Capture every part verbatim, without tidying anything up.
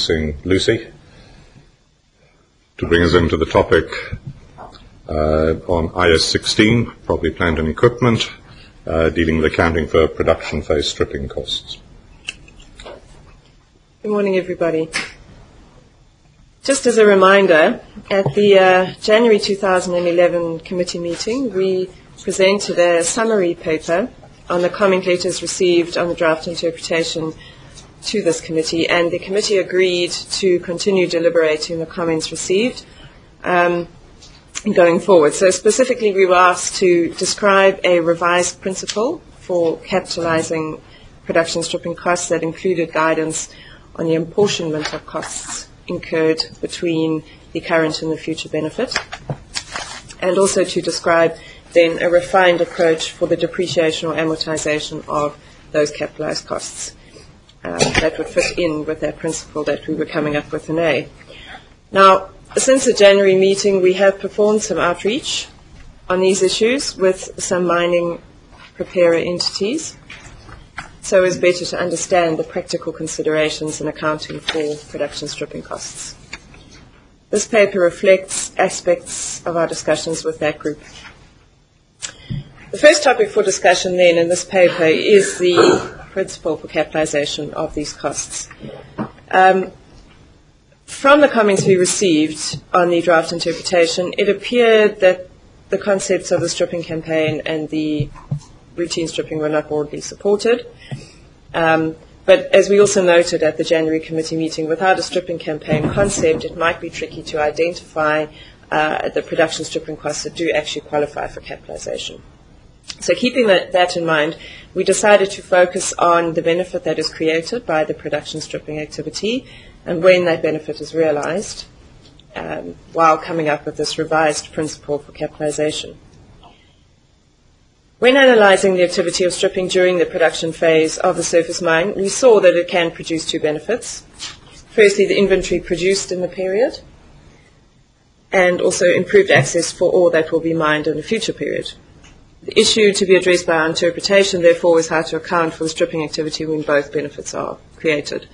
introducing Lucy to bring us into the topic uh, on I A S sixteen, property, plant and equipment, uh, dealing with accounting for production phase stripping costs. Good morning, everybody. Just as a reminder, at the uh, January two thousand eleven committee meeting, we presented a summary paper on the comment letters received on the draft interpretation to this committee, and the committee agreed to continue deliberating the comments received um, going forward. So specifically, we were asked to describe a revised principle for capitalizing production stripping costs that included guidance on the apportionment of costs incurred between the current and the future benefit, and also to describe then a refined approach for the depreciation or amortization of those capitalized costs. Um, that would fit in with that principle that we were coming up with in A. Now, since the January meeting, we have performed some outreach on these issues with some mining preparer entities, so it's better to understand the practical considerations in accounting for production stripping costs. This paper reflects aspects of our discussions with that group. The first topic for discussion then in this paper is the principle for capitalization of these costs. Um, from the comments we received on the draft interpretation, it appeared that the concepts of the stripping campaign and the routine stripping were not broadly supported. Um, but as we also noted at the January committee meeting, without a stripping campaign concept, it might be tricky to identify uh, the production stripping costs that do actually qualify for capitalization. So keeping that, that in mind, we decided to focus on the benefit that is created by the production stripping activity and when that benefit is realized, um, while coming up with this revised principle for capitalization. When analyzing the activity of stripping during the production phase of the surface mine, we saw that it can produce two benefits. Firstly, the inventory produced in the period, and also improved access for ore that will be mined in a future period. The issue to be addressed by our interpretation, therefore, is how to account for the stripping activity when both benefits are created.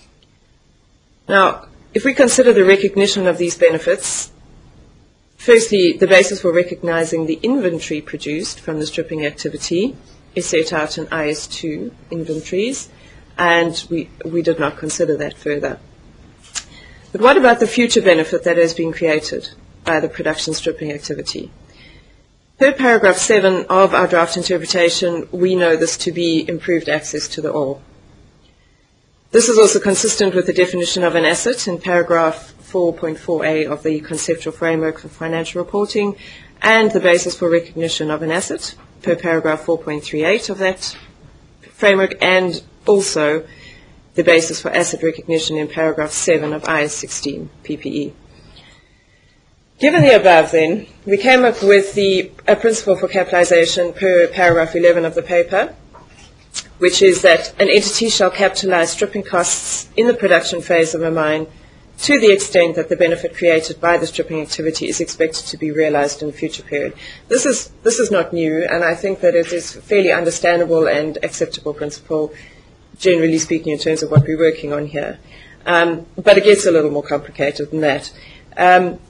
Now, if we consider the recognition of these benefits, firstly, the basis for recognizing the inventory produced from the stripping activity is set out in I A S two inventories, and we, we did not consider that further. But what about the future benefit that has been created by the production stripping activity? Per paragraph seven of our draft interpretation, we know this to be improved access to the ore. This is also consistent with the definition of an asset in paragraph four point four A of the Conceptual Framework for Financial Reporting, and the basis for recognition of an asset per paragraph four point three eight of that framework, and also the basis for asset recognition in paragraph seven of I A S sixteen P P E. Given the above, then, we came up with the a principle for capitalization per paragraph eleven of the paper, which is that an entity shall capitalize stripping costs in the production phase of a mine to the extent that the benefit created by the stripping activity is expected to be realized in a future period. This is, this is not new, and I think that it is a fairly understandable and acceptable principle, generally speaking, in terms of what we're working on here. Um, but it gets a little more complicated than that. Um,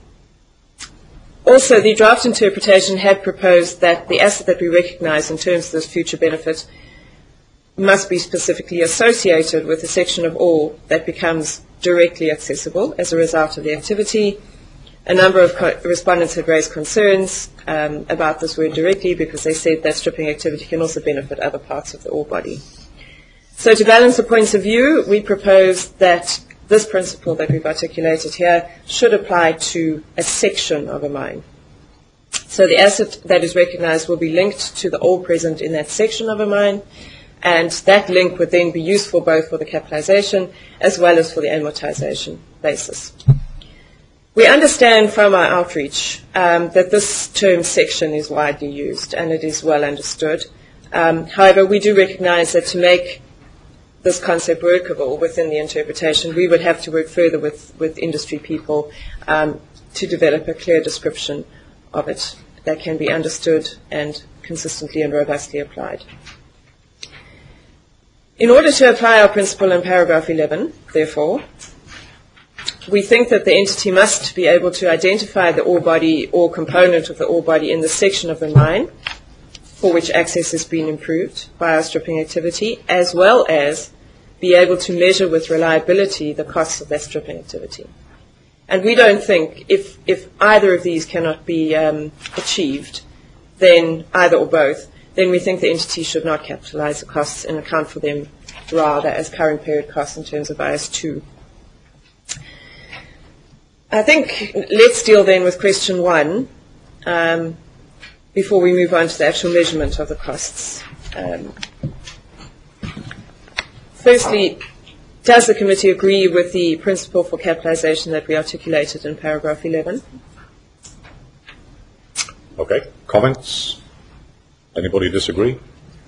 Also, the draft interpretation had proposed that the asset that we recognize in terms of this future benefit must be specifically associated with a section of ore that becomes directly accessible as a result of the activity. A number of co- respondents had raised concerns um, about this word directly because they said that stripping activity can also benefit other parts of the ore body. So to balance the points of view, we proposed that this principle that we've articulated here should apply to a section of a mine. So the asset that is recognized will be linked to the ore present in that section of a mine, and that link would then be useful both for the capitalization as well as for the amortization basis. We understand from our outreach um, that this term section is widely used and it is well understood. Um, however, we do recognize that to make this concept workable within the interpretation, we would have to work further with, with industry people um, to develop a clear description of it that can be understood and consistently and robustly applied. In order to apply our principle in paragraph eleven, therefore, we think that the entity must be able to identify the ore body or component of the ore body in the section of the mine for which access has been improved by our stripping activity, as well as be able to measure with reliability the costs of that stripping activity. And we don't think if, if either of these cannot be um, achieved, then either or both, then we think the entity should not capitalize the costs and account for them rather as current period costs in terms of I S two. I think let's deal then with question one um, before we move on to the actual measurement of the costs. Um, firstly, does the committee agree with the principle for capitalization that we articulated in paragraph eleven? Okay. Comments? Anybody disagree?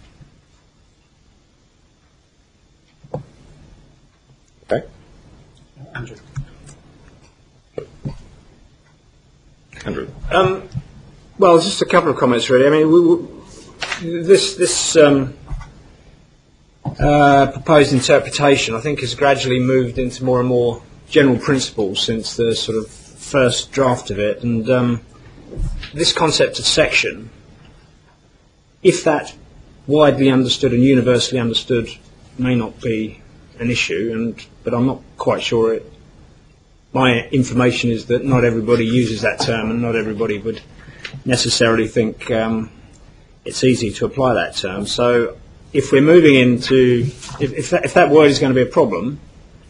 Okay. Andrew. Andrew. Um, well, just a couple of comments, really. I mean, we, we, this this um, uh, proposed interpretation, I think, has gradually moved into more and more general principles since the sort of first draft of it. And um, this concept of section, if that widely understood and universally understood, may not be an issue, and but I'm not quite sure it. My information is that not everybody uses that term, and not everybody would necessarily think um, it's easy to apply that term. So if we're moving into, if, if, that, if that word is going to be a problem,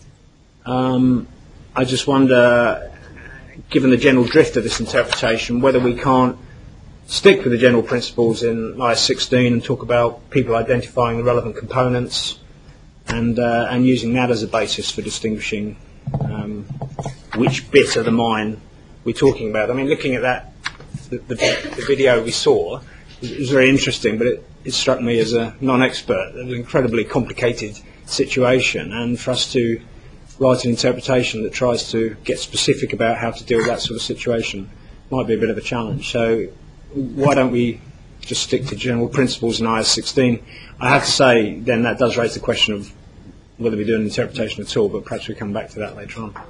um, I just wonder, given the general drift of this interpretation, whether we can't stick with the general principles in I S sixteen and talk about people identifying the relevant components and, uh, and using that as a basis for distinguishing Um, which bit of the mine we're talking about. I mean, looking at that, the, the, the video we saw, it was very interesting, but it, it struck me as a non-expert, an incredibly complicated situation, and for us to write an interpretation that tries to get specific about how to deal with that sort of situation might be a bit of a challenge. So why don't we just stick to general principles in I S sixteen? I have to say, then that does raise the question of whether we do an interpretation at all, but perhaps we come back to that later on.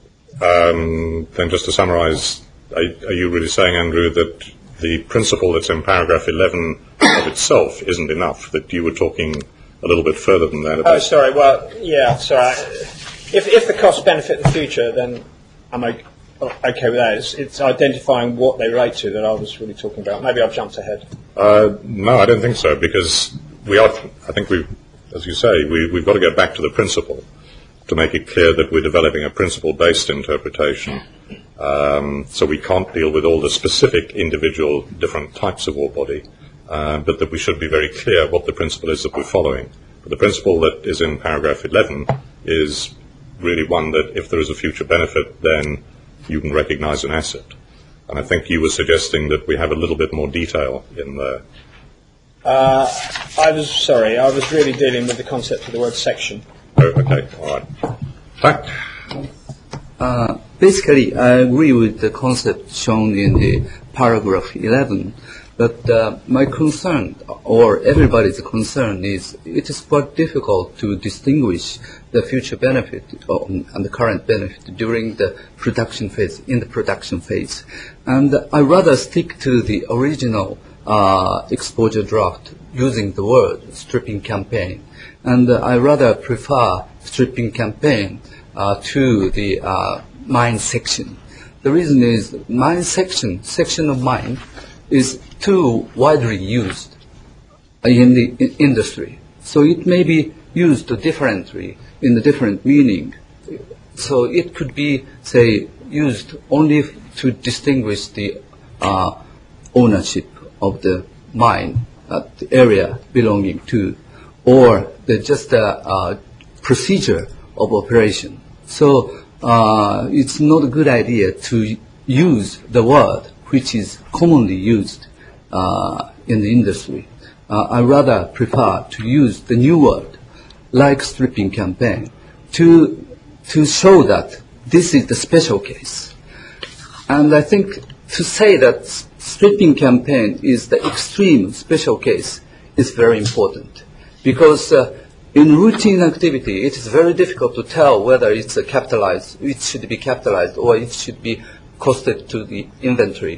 Um, then just to summarise, are, are you really saying, Andrew, that the principle that's in paragraph eleven of itself isn't enough, that you were talking a little bit further than that? Oh, sorry, well, yeah, sorry. If, if the costs benefit the future, then I'm okay with that. It's, it's identifying what they relate to that I was really talking about. Maybe I've jumped ahead. Uh, no, I don't think so, because we are, I think we've, as you say, we, we've got to get back to the principle to make it clear that we're developing a principle-based interpretation. Um, so we can't deal with all the specific individual different types of ore body, uh, but that we should be very clear what the principle is that we're following. But the principle that is in paragraph eleven is really one that if there is a future benefit, then you can recognize an asset. And I think you were suggesting that we have a little bit more detail in there. Uh, I was, sorry, I was really dealing with the concept of the word section. Oh, okay, all right. Fact. Uh, basically, I agree with the concept shown in the paragraph eleven, but uh, my concern, or everybody's concern, is it is quite difficult to distinguish the future benefit and the current benefit during the production phase, in the production phase. And I rather stick to the original uh, exposure draft using the word stripping campaign. And uh, I rather prefer stripping campaign uh, to the uh, mine section. The reason is mine section, section of mine, is too widely used in the in industry. So it may be used differently in the different meaning. So it could be, say, used only to distinguish the uh, ownership of the mine, uh, the area belonging to, or the just a uh, procedure of operation. So uh, it's not a good idea to use the word which is commonly used uh, in the industry. Uh, I rather prefer to use the new word, like stripping campaign, to to show that this is the special case. And I think to say that stripping campaign is the extreme special case is very important, because uh, in routine activity, it is very difficult to tell whether it's a capitalized, it should be capitalized, or it should be costed to the inventory.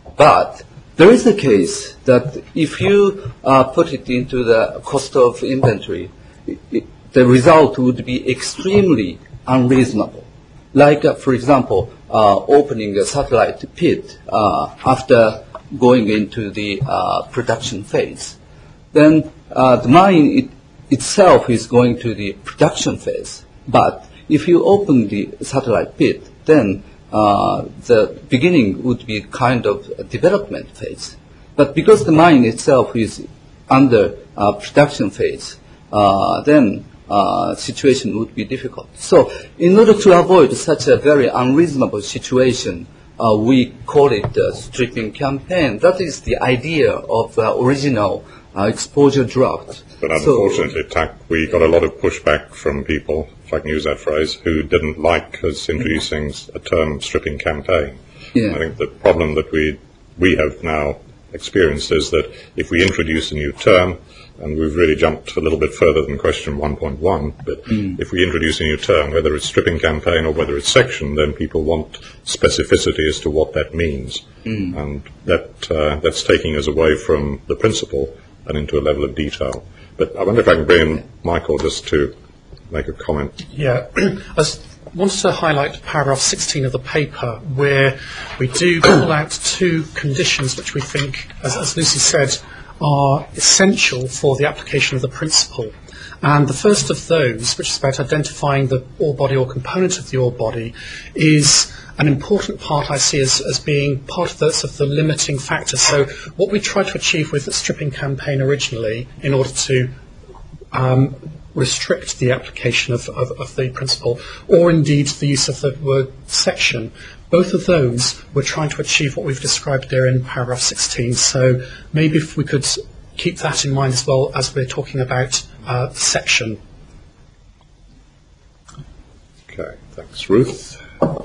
But there is a case that if you uh, put it into the cost of inventory, it, it, the result would be extremely unreasonable. Like, uh, for example, uh, opening a satellite pit uh, after going into the uh, production phase. Then uh, the mine it, itself is going to the production phase. But if you open the satellite pit, then uh, the beginning would be kind of a development phase. But because the mine itself is under uh, production phase, uh, then uh, situation would be difficult. So in order to avoid such a very unreasonable situation, uh, we call it a stripping campaign. That is the idea of the original uh, exposure draft. But unfortunately, so, TAC, we got a lot of pushback from people, if I can use that phrase, who didn't like us introducing a term stripping campaign. Yeah. I think the problem that we we have now experienced is that if we introduce a new term, and we've really jumped a little bit further than question one point one, but mm. if we introduce a new term, whether it's stripping campaign or whether it's section, then people want specificity as to what that means. Mm. And that uh, that's taking us away from the principle and into a level of detail. But I wonder if I can bring in Michael just to make a comment. Yeah, I wanted to highlight paragraph sixteen of the paper, where we do pull out two conditions which we think, as, as Lucy said, are essential for the application of the principle. And the first of those, which is about identifying the ore body or component of the ore body, is an important part I see as, as being part of the, of the limiting factor. So what we tried to achieve with the stripping campaign originally, in order to um, restrict the application of, of, of the principle, or indeed the use of the word section, both of those we're trying to achieve what we've described there in paragraph sixteen. So maybe if we could keep that in mind as well as we're talking about uh, section. Okay, thanks. Ruth?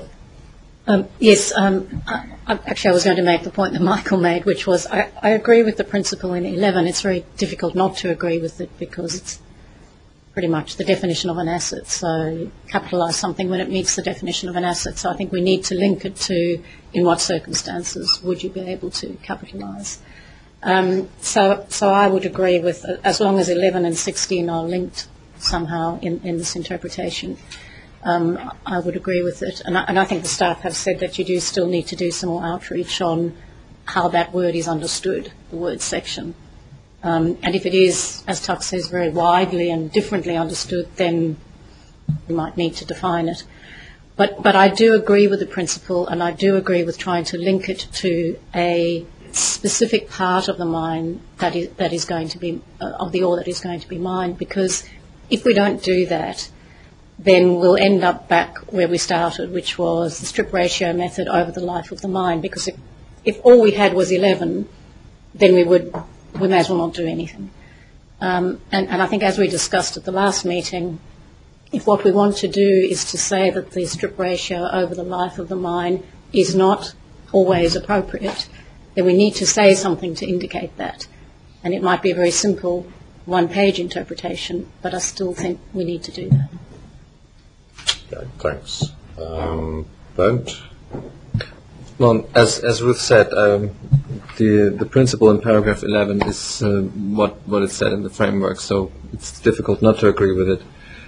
Um, yes, um, I, I, actually I was going to make the point that Michael made, which was I, I agree with the principle in eleven. It's very difficult not to agree with it because it's pretty much the definition of an asset. So you capitalise something when it meets the definition of an asset. So I think we need to link it to in what circumstances would you be able to capitalise. Um, so, so I would agree with, uh, as long as eleven and sixteen are linked somehow in, in this interpretation, um, I would agree with it. And I, and I think the staff have said that you do still need to do some more outreach on how that word is understood, the word section. Um, and if it is, as Tuck says, very widely and differently understood, then we might need to define it. But, but I do agree with the principle, and I do agree with trying to link it to a specific part of the mine that is, that is going to be, uh, of the ore that is going to be mined, because if we don't do that, then we'll end up back where we started, which was the strip ratio method over the life of the mine, because if, if all we had was eleven, then we would... we may as well not do anything. Um, and, and I think as we discussed at the last meeting, if what we want to do is to say that the strip ratio over the life of the mine is not always appropriate, then we need to say something to indicate that. And it might be a very simple one-page interpretation, but I still think we need to do that. Okay, thanks. Um, Bernd? Well, as as Ruth said, um, the the principle in paragraph eleven is uh, what what it said in the framework. So it's difficult not to agree with it.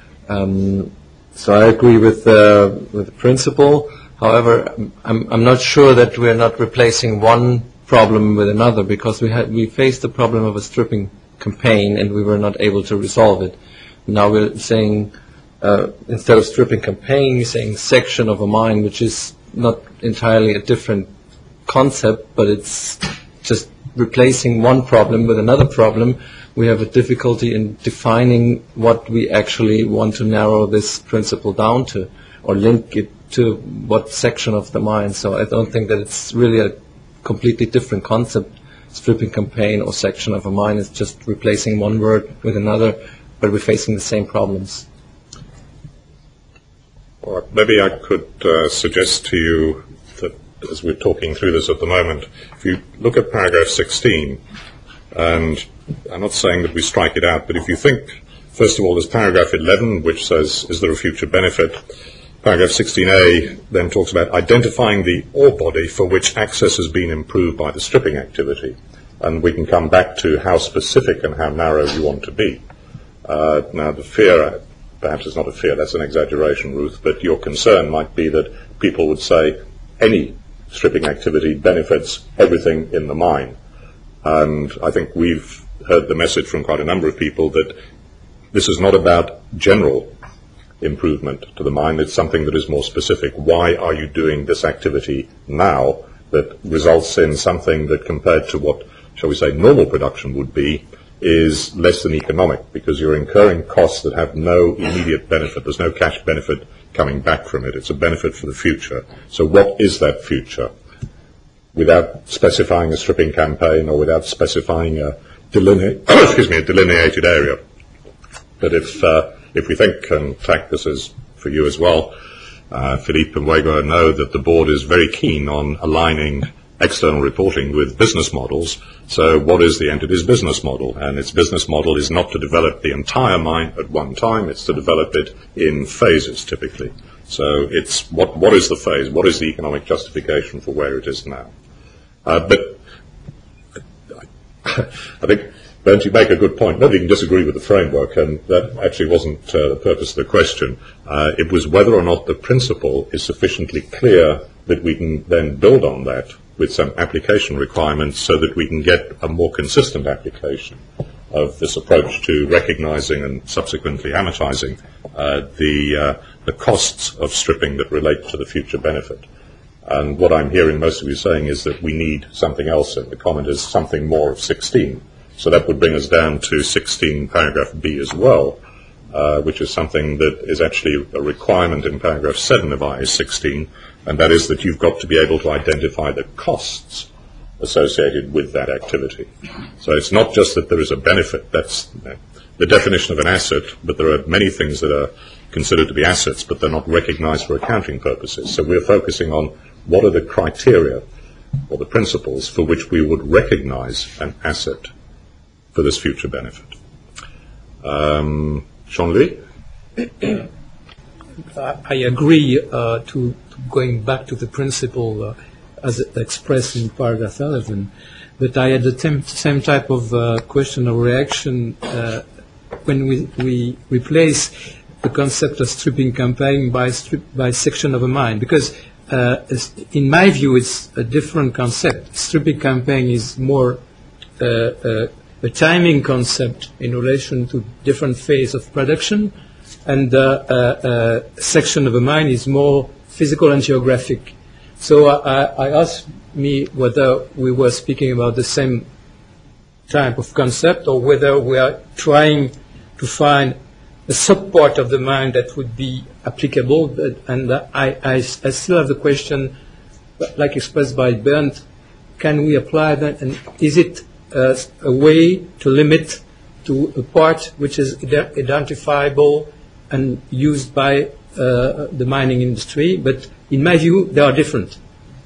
Um, so I agree with uh, with the principle. However, I'm I'm not sure that we're not replacing one problem with another, because we had we faced the problem of a stripping campaign and we were not able to resolve it. Now we're saying uh, instead of stripping campaign, we're saying section of a mine, which is not entirely a different concept, but it's just replacing one problem with another problem. We have a difficulty in defining what we actually want to narrow this principle down to, or link it to what section of the mine. So I don't think that it's really a completely different concept, stripping campaign or section of a mine. It's just replacing one word with another, but we're facing the same problems. Well, maybe I could uh, suggest to you that, as we're talking through this at the moment, if you look at paragraph sixteen, and I'm not saying that we strike it out, but if you think First of all, there's paragraph eleven, which says, is there a future benefit? Paragraph sixteen A then talks about identifying the ore body for which access has been improved by the stripping activity. And we can come back to how specific and how narrow you want to be. Uh, now, the fear, perhaps it's not a fear, that's an exaggeration, Ruth, but your concern might be that people would say any stripping activity benefits everything in the mine. And I think we've heard the message from quite a number of people that this is not about general improvement to the mine, it's something that is more specific. Why are you doing this activity now that results in something that, compared to what, shall we say, normal production would be, is less than economic, because you're incurring costs that have no immediate benefit. There's no cash benefit coming back from it. It's a benefit for the future. So what is that future? Without specifying a stripping campaign or without specifying a, deline- excuse me, a delineated area. But if uh, if we think, and Tack, this is for you as well, uh, Philippe and Wego know that the board is very keen on aligning external reporting with business models. So what is the entity's business model? And its business model is not to develop the entire mine at one time, it's to develop it in phases typically. So it's what what is the phase? What is the economic justification for where it is now? Uh, but I think, Bernd, you make a good point. Nobody can disagree with the framework, and that actually wasn't uh, the purpose of the question. Uh, it was whether or not the principle is sufficiently clear that we can then build on that with some application requirements so that we can get a more consistent application of this approach to recognizing and subsequently amortizing uh, the, uh, the costs of stripping that relate to the future benefit. And what I'm hearing most of you saying is that we need something else, and the comment is something more of sixteen. So that would bring us down to sixteen paragraph B as well, uh, which is something that is actually a requirement in paragraph seven of I A sixteen, and that is that you've got to be able to identify the costs associated with that activity. So it's not just that there is a benefit, that's the definition of an asset, but there are many things that are considered to be assets, but they're not recognized for accounting purposes. So we're focusing on what are the criteria or the principles for which we would recognize an asset for this future benefit. Um, Jean-Louis? I agree uh, to, to going back to the principle uh, as expressed in paragraph eleven, but I had the tem- same type of uh, question or reaction uh, when we, we replace the concept of stripping campaign by strip, by section of a mine, because uh, in my view it's a different concept. Stripping campaign is more uh, uh, a timing concept in relation to different phase of production, and uh, uh, uh, section of a mine is more physical and geographic. So I, I asked me whether we were speaking about the same type of concept or whether we are trying to find a sub-part of the mine that would be applicable. But, and I, I, I still have the question, like expressed by Bernd, can we apply that, and is it uh, a way to limit to a part which is ide- identifiable and used by uh, the mining industry? But in my view, they are different.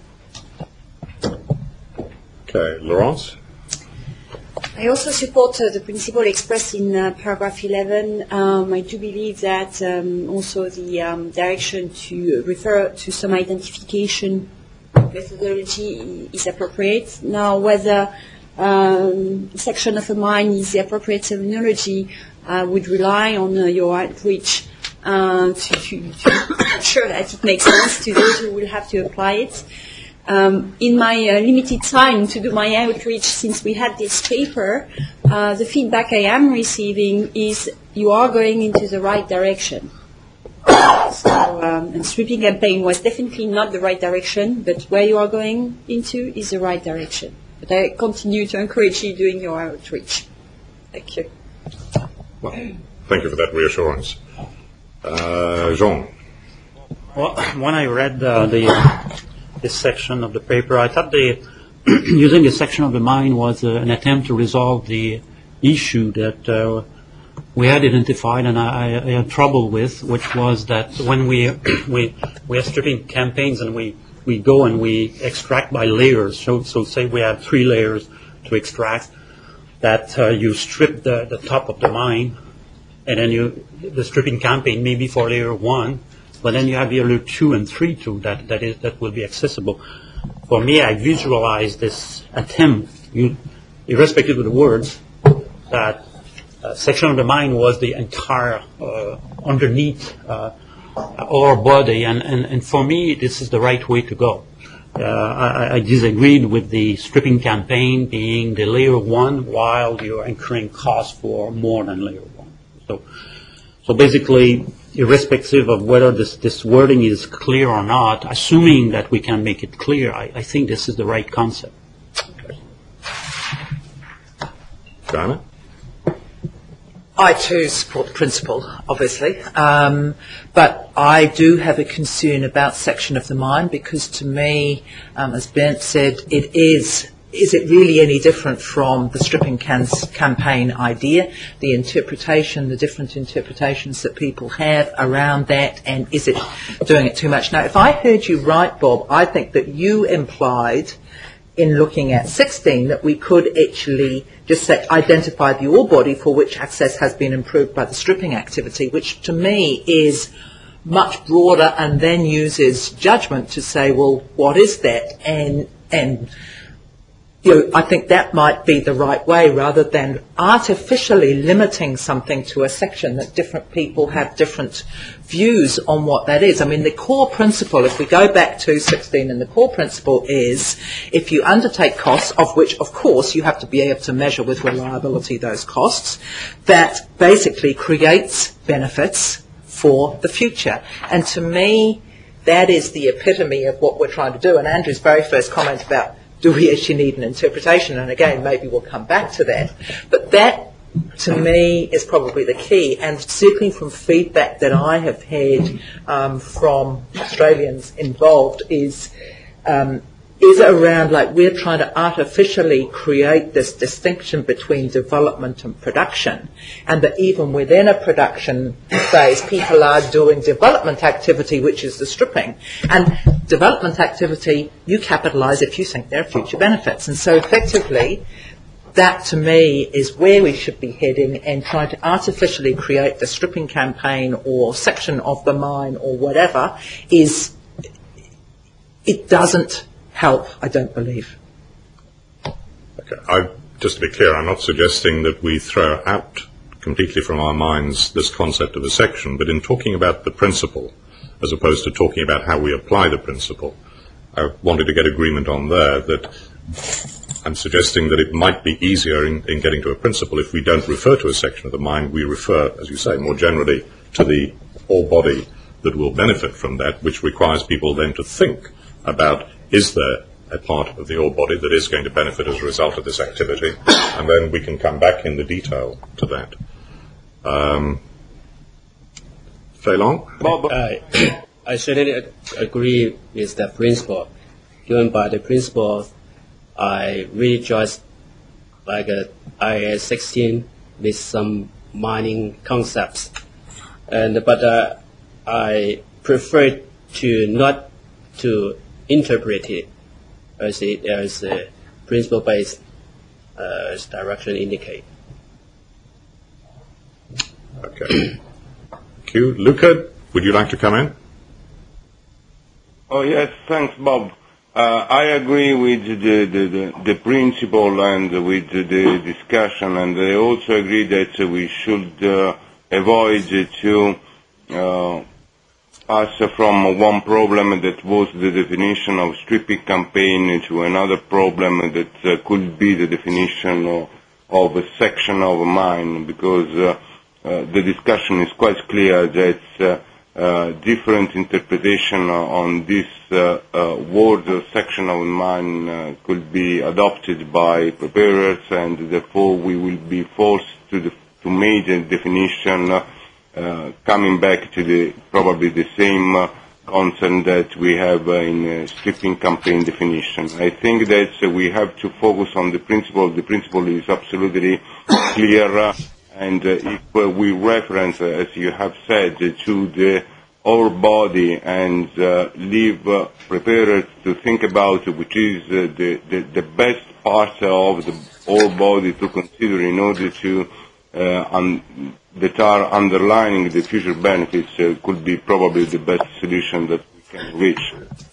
Okay, Laurence? I also support uh, the principle expressed in uh, paragraph eleven. Um, I do believe that um, also the um, direction to refer to some identification methodology is appropriate. Now, whether um, section of a mine is the appropriate terminology, I would rely on uh, your outreach uh, to, to, to ensure that it makes sense to those who will have to apply it. Um, in my uh, limited time to do my outreach since we had this paper, uh, the feedback I am receiving is you are going into the right direction. So, um, and stripping campaign was definitely not the right direction, but where you are going into is the right direction. But I continue to encourage you doing your outreach. Thank you. Well, thank you for that reassurance. Uh, Jean? Well, when I read uh, the... this section of the paper, I thought the using this section of the mine was uh, an attempt to resolve the issue that uh, we had identified and I, I had trouble with, which was that when we we we are stripping campaigns and we, we go and we extract by layers. So so say we have three layers to extract, that uh, you strip the, the top of the mine and then you the stripping campaign maybe for layer one, but then you have layer two and three too that that is that will be accessible. For me, I visualize this attempt, you, irrespective of the words, that uh, section of the mine was the entire uh, underneath uh, our body, and, and, and for me, this is the right way to go. Uh, I, I disagreed with the stripping campaign being the layer one while you're incurring costs for more than layer one. So, so basically, irrespective of whether this, this wording is clear or not, assuming that we can make it clear, I, I think this is the right concept. Joanna? I too support the principle, obviously, um, but I do have a concern about section of the mine because to me, um, as Bernd said, it is, is it really any different from the stripping cans campaign idea, the interpretation, the different interpretations that people have around that, and is it doing it too much? Now, if I heard you right, Bob, I think that you implied in looking at sixteen that we could actually just say identify the ore body for which access has been improved by the stripping activity, which to me is much broader and then uses judgment to say, well, what is that? And and you know, I think that might be the right way rather than artificially limiting something to a section that different people have different views on what that is. I mean, the core principle, if we go back to sixteen, and the core principle is if you undertake costs, of which, of course, you have to be able to measure with reliability those costs, that basically creates benefits for the future. And to me, that is the epitome of what we're trying to do. And Andrew's very first comment about do we actually need an interpretation? And again, maybe we'll come back to that. But that, to me, is probably the key. And certainly from feedback that I have had um, from Australians involved is um, is around, like, we're trying to artificially create this distinction between development and production, and that even within a production phase, people are doing development activity, which is the stripping. And development activity, you capitalise if you think there are future benefits. And so effectively, that to me is where we should be heading, and trying to artificially create the stripping campaign or section of the mine or whatever is, it doesn't help, I don't believe. Okay. I, just to be clear, I'm not suggesting that we throw out completely from our minds this concept of a section, but in talking about the principle, as opposed to talking about how we apply the principle, I wanted to get agreement on there that I'm suggesting that it might be easier in, in getting to a principle if we don't refer to a section of the mine, we refer, as you say, more generally to the ore body that will benefit from that, which requires people then to think about, is there a part of the ore body that is going to benefit as a result of this activity? And then we can come back in the detail to that. Um, Feilong? Bob, I, I certainly agree with the principle. Given by the principle, I really just like a I S sixteen with some mining concepts, and but uh, I prefer to not to interpret it as it as a principle based uh, as direction indicate. Okay. Thank you. Luca, would you like to come in? Oh yes, thanks, Bob. Uh, I agree with the, the, the, the principle and with the discussion, and I also agree that we should uh, avoid to uh, pass from one problem that was the definition of stripping campaign to another problem that uh, could be the definition of, of a section of a mine, because uh, uh, the discussion is quite clear that uh, Uh, different interpretation on this uh, uh, word uh, section of mine uh, could be adopted by preparers, and therefore we will be forced to, the, to make a definition uh, uh, coming back to the probably the same uh, concept that we have uh, in uh, stripping campaign definition. I think that uh, we have to focus on the principle. The principle is absolutely clear. Uh, And uh, if uh, we reference, uh, as you have said, uh, to the ore body and uh, leave uh, preparers to think about which is uh, the, the, the best part of the ore body to consider in order to uh, un- that are underlining the future benefits uh, could be probably the best solution that we can reach.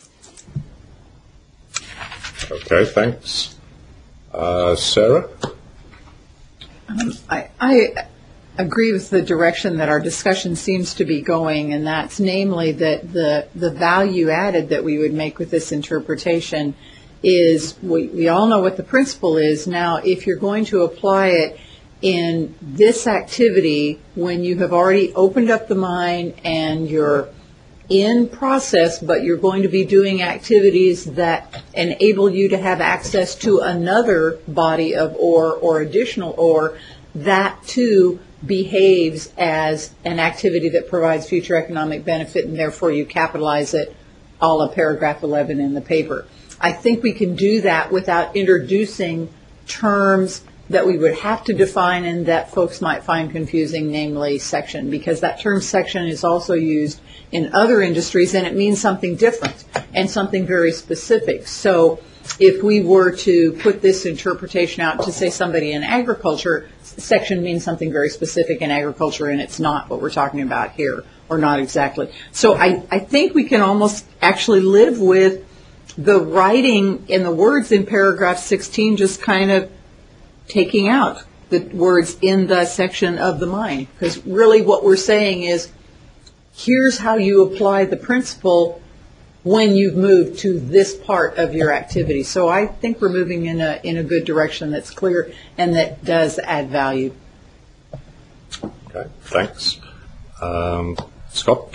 Okay, thanks. Uh, Sarah? Um, I, I agree with the direction that our discussion seems to be going, and that's namely that the, the value added that we would make with this interpretation is, we, we all know what the principle is. Now, if you're going to apply it in this activity when you have already opened up the mine and you're in process, but you're going to be doing activities that enable you to have access to another body of ore or additional ore, that too behaves as an activity that provides future economic benefit, and therefore you capitalize it, a la paragraph eleven in the paper. I think we can do that without introducing terms that we would have to define and that folks might find confusing, namely section, because that term section is also used in other industries and it means something different and something very specific. So if we were to put this interpretation out to say somebody in agriculture, section means something very specific in agriculture, and it's not what we're talking about here, or not exactly. So I, I think we can almost actually live with the writing in the words in paragraph sixteen just kind of taking out the words in the section of the mine, because really what we're saying is, here's how you apply the principle when you've moved to this part of your activity. So I think we're moving in a in a good direction that's clear and that does add value. Okay, thanks. Um, Scott?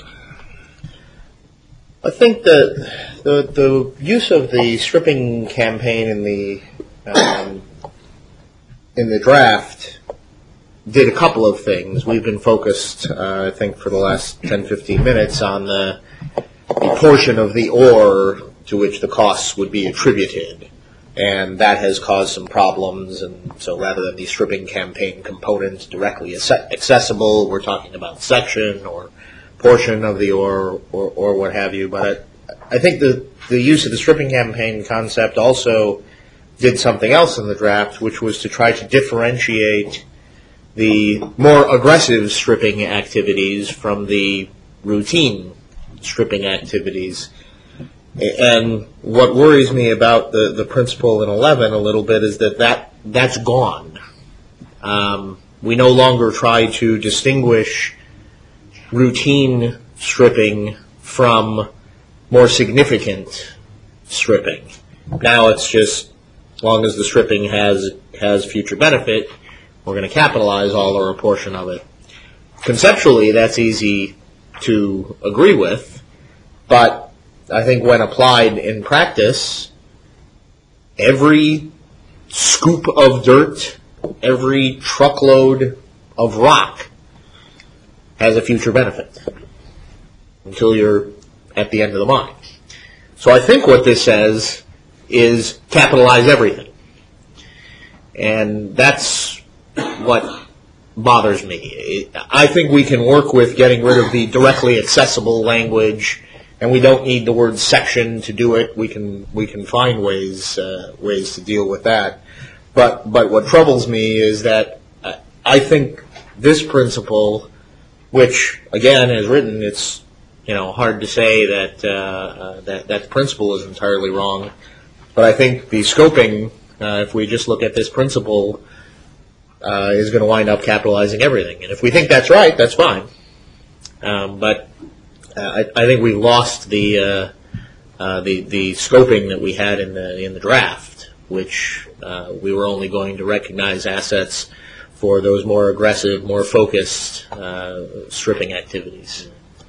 I think that the the use of the stripping campaign in the um, in the draft did a couple of things. We've been focused, uh, I think, for the last ten, fifteen minutes on the, the portion of the ore to which the costs would be attributed. And that has caused some problems. And so rather than the stripping campaign component directly accessible, we're talking about section or portion of the ore or, or what have you. But I, I think the, the use of the stripping campaign concept also did something else in the draft, which was to try to differentiate the more aggressive stripping activities from the routine stripping activities. And what worries me about the, the principle in eleven a little bit is that, that that's gone. Um, we no longer try to distinguish routine stripping from more significant stripping. Now it's just, as long as the stripping has has future benefit, we're going to capitalize all or a portion of it. Conceptually, that's easy to agree with, but I think when applied in practice, every scoop of dirt, every truckload of rock has a future benefit until you're at the end of the mine. So I think what this says is capitalize everything. And that's what bothers me. I think we can work with getting rid of the directly accessible language, and we don't need the word section to do it. We can we can find ways uh, ways to deal with that. But but what troubles me is that I think this principle, which again is written, it's you know hard to say that uh, uh, that that principle is entirely wrong. But I think the scoping, uh, if we just look at this principle, uh, is going to wind up capitalizing everything. And if we think that's right, that's fine. Um, but uh, I, I think we lost the uh, uh, the the scoping that we had in the in the draft, which uh, we were only going to recognize assets for those more aggressive, more focused uh, stripping activities.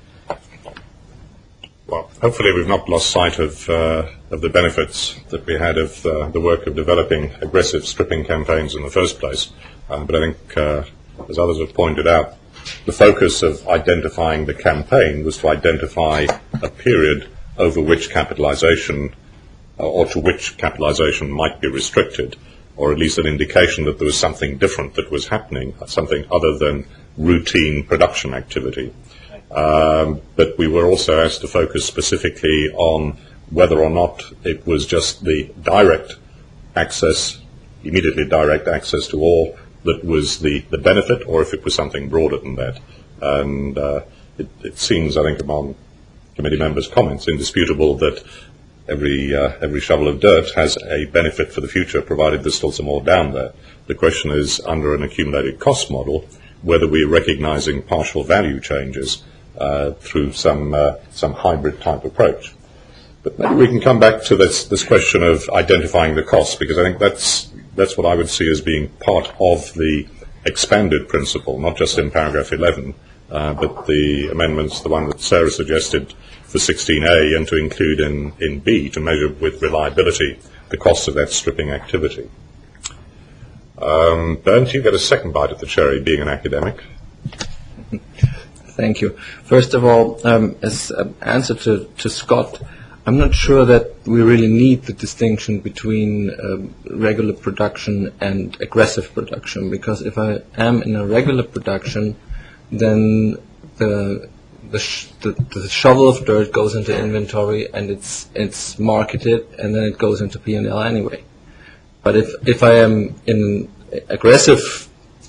Well, hopefully we've not lost sight of uh, of the benefits that we had of uh, the work of developing aggressive stripping campaigns in the first place. Uh, but I think, uh, as others have pointed out, the focus of identifying the campaign was to identify a period over which capitalization, uh, or to which capitalization might be restricted, or at least an indication that there was something different that was happening, something other than routine production activity. Um, but we were also asked to focus specifically on whether or not it was just the direct access, immediately direct access to ore, that was the, the benefit, or if it was something broader than that. And uh, it, it seems, I think, among committee members' comments, indisputable that every uh, every shovel of dirt has a benefit for the future, provided there's still some more down there. The question is, under an accumulated cost model, whether we're recognizing partial value changes uh, through some uh, some hybrid type approach. But maybe we can come back to this this question of identifying the costs, because I think that's that's what I would see as being part of the expanded principle, not just in paragraph eleven, uh, but the amendments, the one that Sarah suggested for sixteen A, and to include in, in B, to measure with reliability the costs of that stripping activity. Um, Bernd, you get a second bite at the cherry, being an academic. Thank you. First of all, um, as an answer to, to Scott, I'm not sure that we really need the distinction between um, regular production and aggressive production, because if I am in a regular production, then the the, sh- the the shovel of dirt goes into inventory and it's it's marketed, and then it goes into P and L anyway. But if if I am in aggressive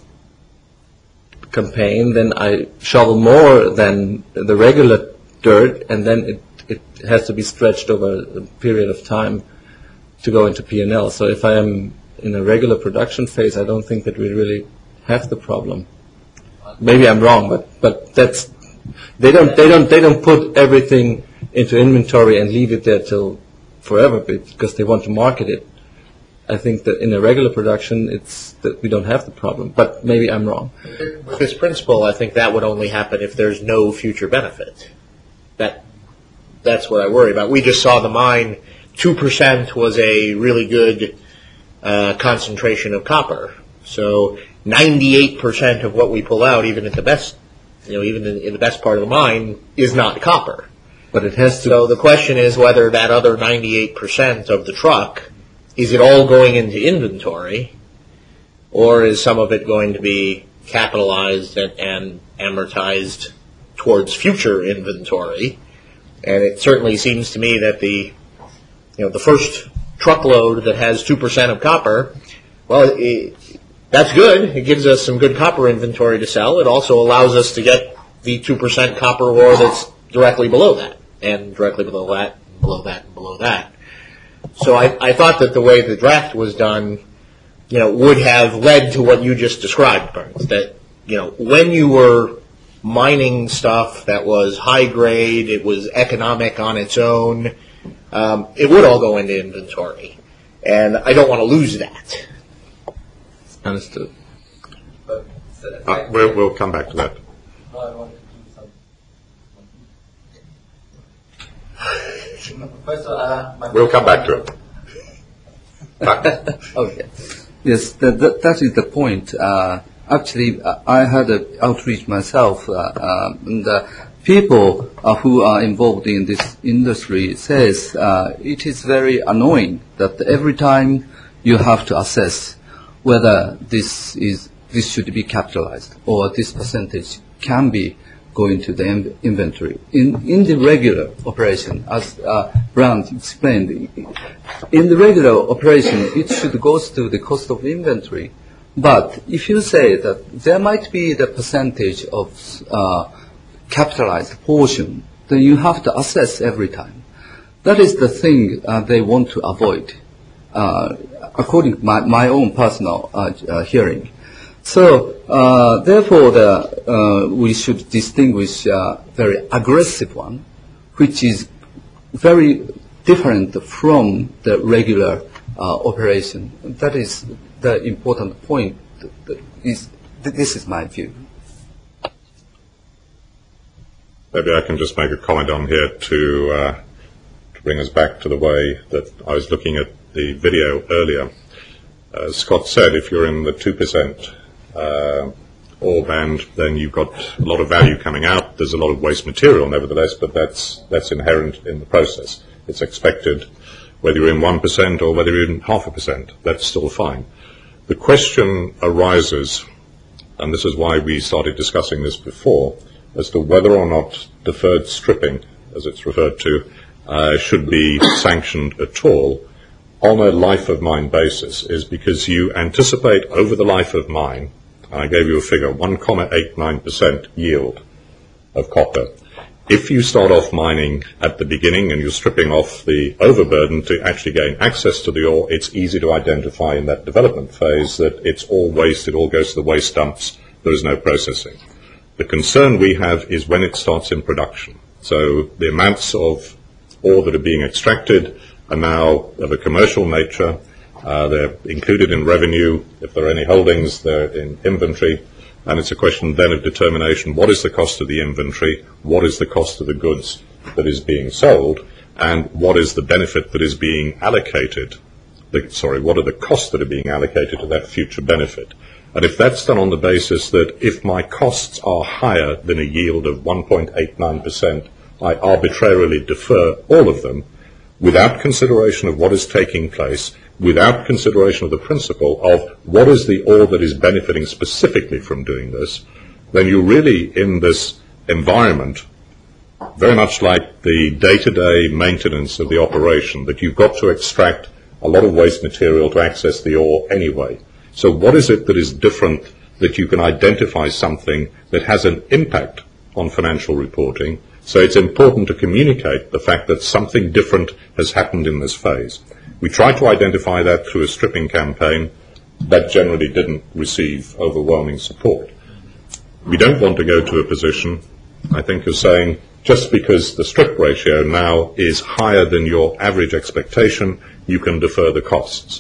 campaign, then I shovel more than the regular dirt, and then it it has to be stretched over a period of time to go into P and L. So if I am in a regular production phase, I don't think that we really have the problem. Maybe I'm wrong, but, but that's they don't they don't they don't put everything into inventory and leave it there till forever because they want to market it. I think that in a regular production, it's that we don't have the problem. But maybe I'm wrong. With this principle, I think that would only happen if there's no future benefit. That That's what I worry about. We just saw the mine, two percent was a really good uh, concentration of copper. So ninety-eight percent of what we pull out, even at the best, you know, even in, in the best part of the mine, is not copper. But it has to. So the question is whether that other ninety-eight percent of the truck, is it all going into inventory, or is some of it going to be capitalized and, and amortized towards future inventory? And it certainly seems to me that the, you know, the first truckload that has two percent of copper, well, it, that's good. It gives us some good copper inventory to sell. It also allows us to get the two percent copper ore that's directly below that, and directly below that, and below that, and below that. So I, I thought that the way the draft was done, you know, would have led to what you just described, Burns, that, you know, when you were mining stuff that was high grade, it was economic on its own, um, it would all go into inventory. And I don't want to lose that. Understood. Uh, we'll, we'll come back to that. We'll come back to it. Okay. Yes, that, that, that is the point. Uh, Actually, uh, I had an outreach myself, uh, uh, and uh, people uh, who are involved in this industry says uh, it is very annoying that every time you have to assess whether this is this should be capitalized or this percentage can be going to the in- inventory. In in the regular operation, as uh, Brandt explained, in the regular operation it should go to the cost of inventory. But if you say that there might be the percentage of uh, capitalized portion, then you have to assess every time. That is the thing uh, they want to avoid, uh, according to my, my own personal uh, uh, hearing. So, uh, therefore, the, uh, we should distinguish a very aggressive one, which is very different from the regular uh, operation. That is the important point. Is, this is my view. Maybe I can just make a comment on here to, uh, to bring us back to the way that I was looking at the video earlier. As Scott said, if you're in the two percent uh, ore band, then you've got a lot of value coming out. There's a lot of waste material, nevertheless, but that's that's inherent in the process. It's expected whether you're in one percent or whether you're in half a percent. That's still fine. The question arises, and this is why we started discussing this before, as to whether or not deferred stripping, as it's referred to, uh, should be sanctioned at all on a life of mine basis is because you anticipate over the life of mine, I gave you a figure, one point eight nine percent yield of copper. If you start off mining at the beginning and you're stripping off the overburden to actually gain access to the ore, it's easy to identify in that development phase that it's all waste, it all goes to the waste dumps, there is no processing. The concern we have is when it starts in production. So the amounts of ore that are being extracted are now of a commercial nature. Uh, they're included in revenue. If there are any holdings, they're in inventory. And it's a question then of determination. What is the cost of the inventory? What is the cost of the goods that is being sold? And what is the benefit that is being allocated? The, sorry, what are the costs that are being allocated to that future benefit? And if that's done on the basis that if my costs are higher than a yield of one point eight nine percent, I arbitrarily defer all of them without consideration of what is taking place, without consideration of the principle of what is the ore that is benefiting specifically from doing this, then you're really in this environment very much like the day-to-day maintenance of the operation, that you've got to extract a lot of waste material to access the ore anyway. So what is it that is different that you can identify something that has an impact on financial reporting? So it's important to communicate the fact that something different has happened in this phase. We tried to identify that through a stripping campaign. That generally didn't receive overwhelming support. We don't want to go to a position, I think, of saying just because the strip ratio now is higher than your average expectation, you can defer the costs.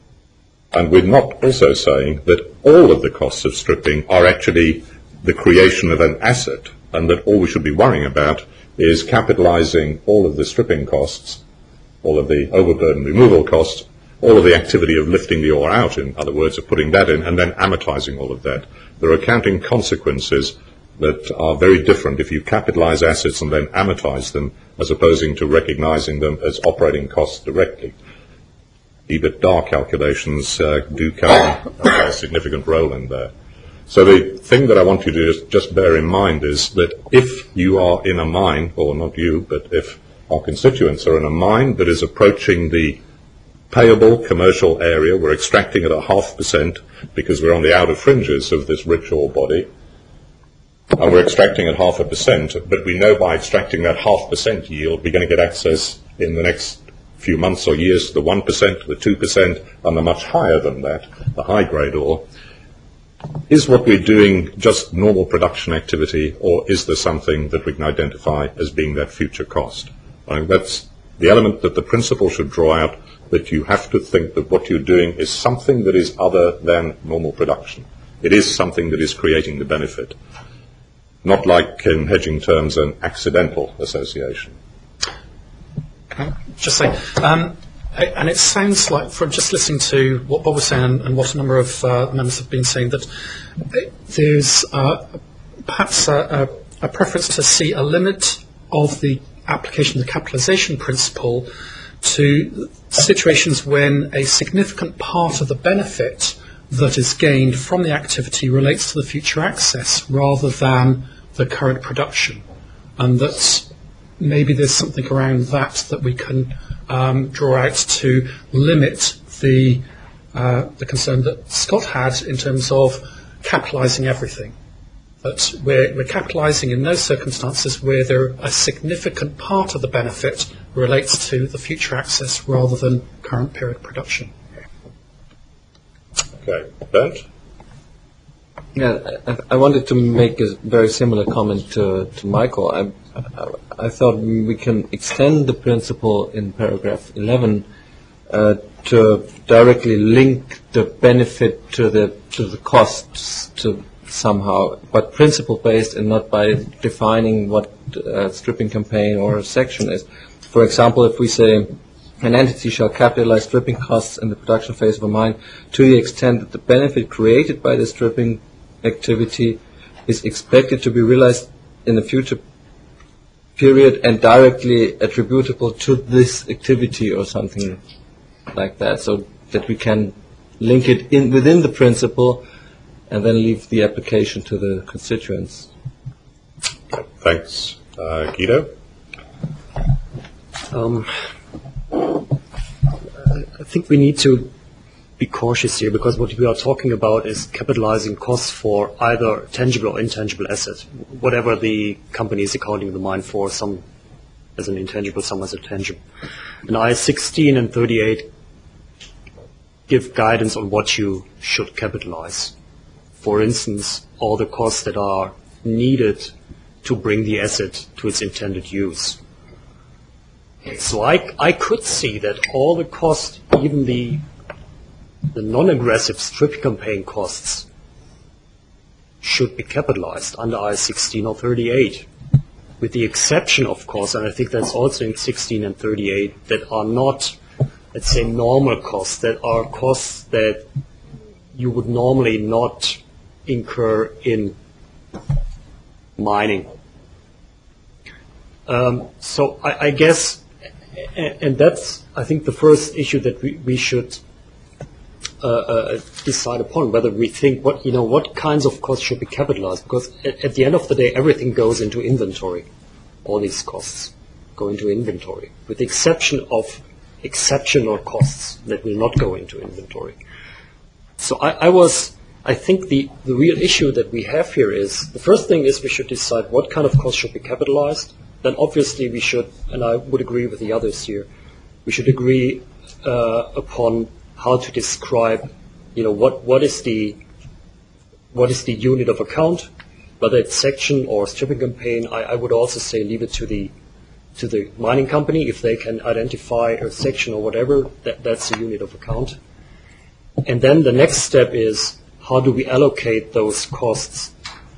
And we're not also saying that all of the costs of stripping are actually the creation of an asset, and that all we should be worrying about is capitalizing all of the stripping costs, all of the overburden removal costs, all of the activity of lifting the ore out, in other words, of putting that in, and then amortizing all of that. There are accounting consequences that are very different if you capitalize assets and then amortize them, as opposing to recognizing them as operating costs directly. EBITDA calculations uh, do come a significant role in there. So the thing that I want you to just, just bear in mind is that if you are in a mine, or not you, but if our constituents are in a mine that is approaching the payable commercial area, we're extracting at a half percent because we're on the outer fringes of this rich ore body, and we're extracting at half a percent, but we know by extracting that half percent yield, we're going to get access in the next few months or years to the one percent, the two percent, and the much higher than that, the high-grade ore. Is what we're doing just normal production activity, or is there something that we can identify as being that future cost? I think that's the element that the principle should draw out, that you have to think that what you're doing is something that is other than normal production. It is something that is creating the benefit, not like in hedging terms an accidental association. Can I just say, um, and it sounds like, from just listening to what Bob was saying and, and what a number of uh, members have been saying, that there's uh, perhaps a, a, a preference to see a limit of the application of the capitalization principle to situations when a significant part of the benefit that is gained from the activity relates to the future access rather than the current production. And that maybe there's something around that that we can um, draw out to limit the uh, the concern that Scott had in terms of capitalising everything. That we're, we're capitalising in those circumstances where there a significant part of the benefit relates to the future access rather than current period production. Okay, Bernd? Yeah, I, I wanted to make a very similar comment to, to Michael. I, I, I thought we can extend the principle in paragraph eleven uh, to directly link the benefit to the to the costs to somehow, but principle based and not by defining what a stripping campaign or a section is. For example, if we say an entity shall capitalize stripping costs in the production phase of a mine to the extent that the benefit created by the stripping activity is expected to be realized in the future period and directly attributable to this activity or something like that, so that we can link it in within the principle and then leave the application to the constituents. Thanks. Uh, Guido? Um, I think we need to be cautious here because what we are talking about is capitalizing costs for either tangible or intangible assets, whatever the company is accounting the mine for, some as an intangible, some as a tangible. And I S sixteen and thirty-eight give guidance on what you should capitalize. For instance, all the costs that are needed to bring the asset to its intended use. So I, I could see that all the costs, even the the non-aggressive stripping campaign costs, should be capitalized under I S sixteen or thirty-eight, with the exception, of course, and I think that's also in sixteen and thirty-eight, that are not, let's say, normal costs, that are costs that you would normally not incur in mining. Um, so I, I guess, and, and that's, I think, the first issue that we, we should uh, uh, decide upon, whether we think what, you know, what kinds of costs should be capitalized, because at, at the end of the day, everything goes into inventory. All these costs go into inventory, with the exception of exceptional costs that will not go into inventory. So I, I was, I think the, the real issue that we have here is, the first thing is we should decide what kind of costs should be capitalized. Then obviously we should, and I would agree with the others here, we should agree uh, upon how to describe, you know, what, what is the what is the unit of account, whether it's section or stripping campaign. I, I would also say leave it to the to the mining company if they can identify a section or whatever. That, that's the unit of account. And then the next step is, how do we allocate those costs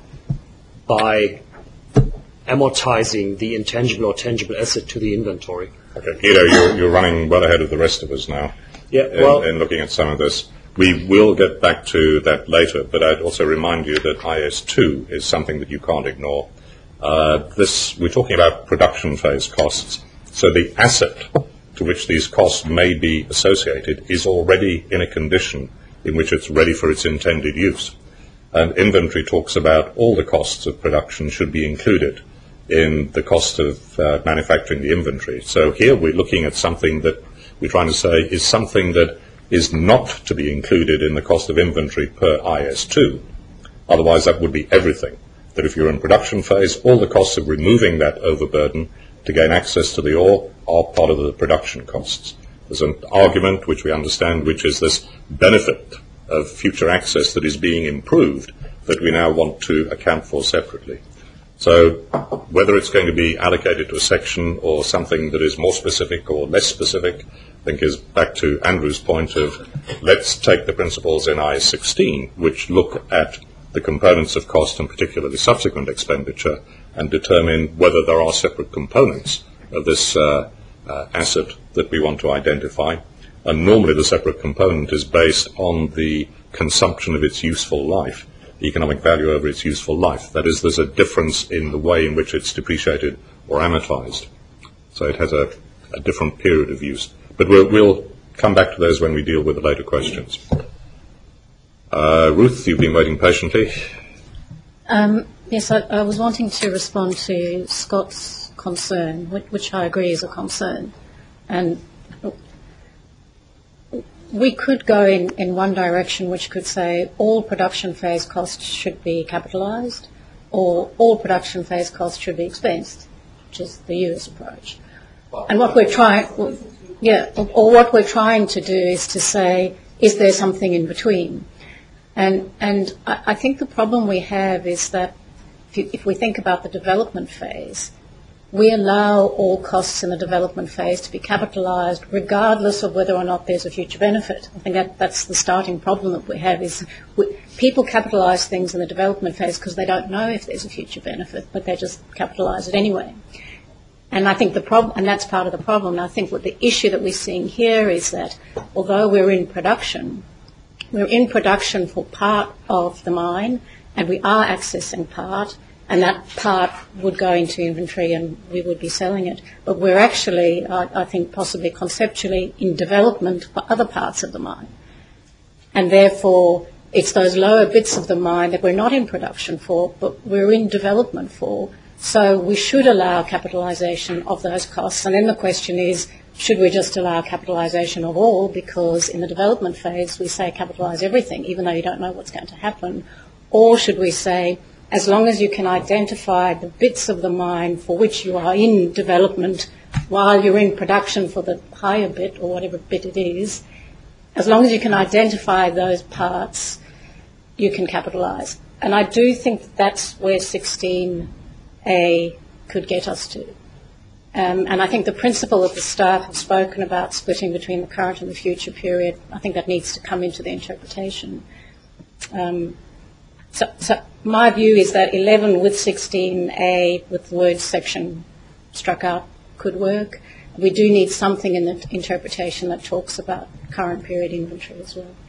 by amortizing the intangible or tangible asset to the inventory? Okay, Guido, you're, you're running well ahead of the rest of us now. Yeah, in, well, in looking at some of this. We will get back to that later, but I'd also remind you that I S two is something that you can't ignore. Uh, this, we're talking about production phase costs, so the asset to which these costs may be associated is already in a condition in which it's ready for its intended use. And inventory talks about all the costs of production should be included in the cost of uh, manufacturing the inventory. So here we're looking at something that we're trying to say is something that is not to be included in the cost of inventory per I S two. Otherwise, that would be everything. That if you're in production phase, all the costs of removing that overburden to gain access to the ore are part of the production costs. There's an argument which we understand, which is this benefit of future access that is being improved that we now want to account for separately. So whether it's going to be allocated to a section or something that is more specific or less specific, I think is back to Andrew's point of let's take the principles in I S sixteen, which look at the components of cost and particularly subsequent expenditure, and determine whether there are separate components of this uh, uh, asset that we want to identify. And normally the separate component is based on the consumption of its useful life, the economic value over its useful life. That is, there's a difference in the way in which it's depreciated or amortized. So it has a, a different period of use. But we'll, we'll come back to those when we deal with the later questions. Uh, Ruth, you've been waiting patiently. Um, yes, I, I was wanting to respond to Scott's concern, which, which I agree is a concern. And we could go in, in one direction, which could say all production phase costs should be capitalised, or all production phase costs should be expensed, which is the U S approach. And what we're trying, well, yeah, or, or what we're trying to do is to say, is there something in between? And and I, I think the problem we have is that if, you, if we think about the development phase, we allow all costs in the development phase to be capitalised regardless of whether or not there's a future benefit. I think that, that's the starting problem that we have is we, people capitalise things in the development phase because they don't know if there's a future benefit, but they just capitalise it anyway. And I think the problem, and that's part of the problem. And I think what the issue that we're seeing here is that although we're in production, we're in production for part of the mine, and we are accessing part, and that part would go into inventory and we would be selling it. But we're actually, I, I think, possibly conceptually in development for other parts of the mine. And therefore, it's those lower bits of the mine that we're not in production for, but we're in development for. So we should allow capitalisation of those costs. And then the question is, should we just allow capitalisation of all, because in the development phase we say capitalise everything, even though you don't know what's going to happen, or should we say, as long as you can identify the bits of the mine for which you are in development while you're in production for the higher bit, or whatever bit it is, as long as you can identify those parts, you can capitalise. And I do think that's where sixteen A could get us to. Um, and I think the principle that the staff have spoken about, splitting between the current and the future period, I think that needs to come into the interpretation. Um, so, so my view is that eleven with sixteen A, with the word section struck out, could work. We do need something in the interpretation that talks about current period inventory as well.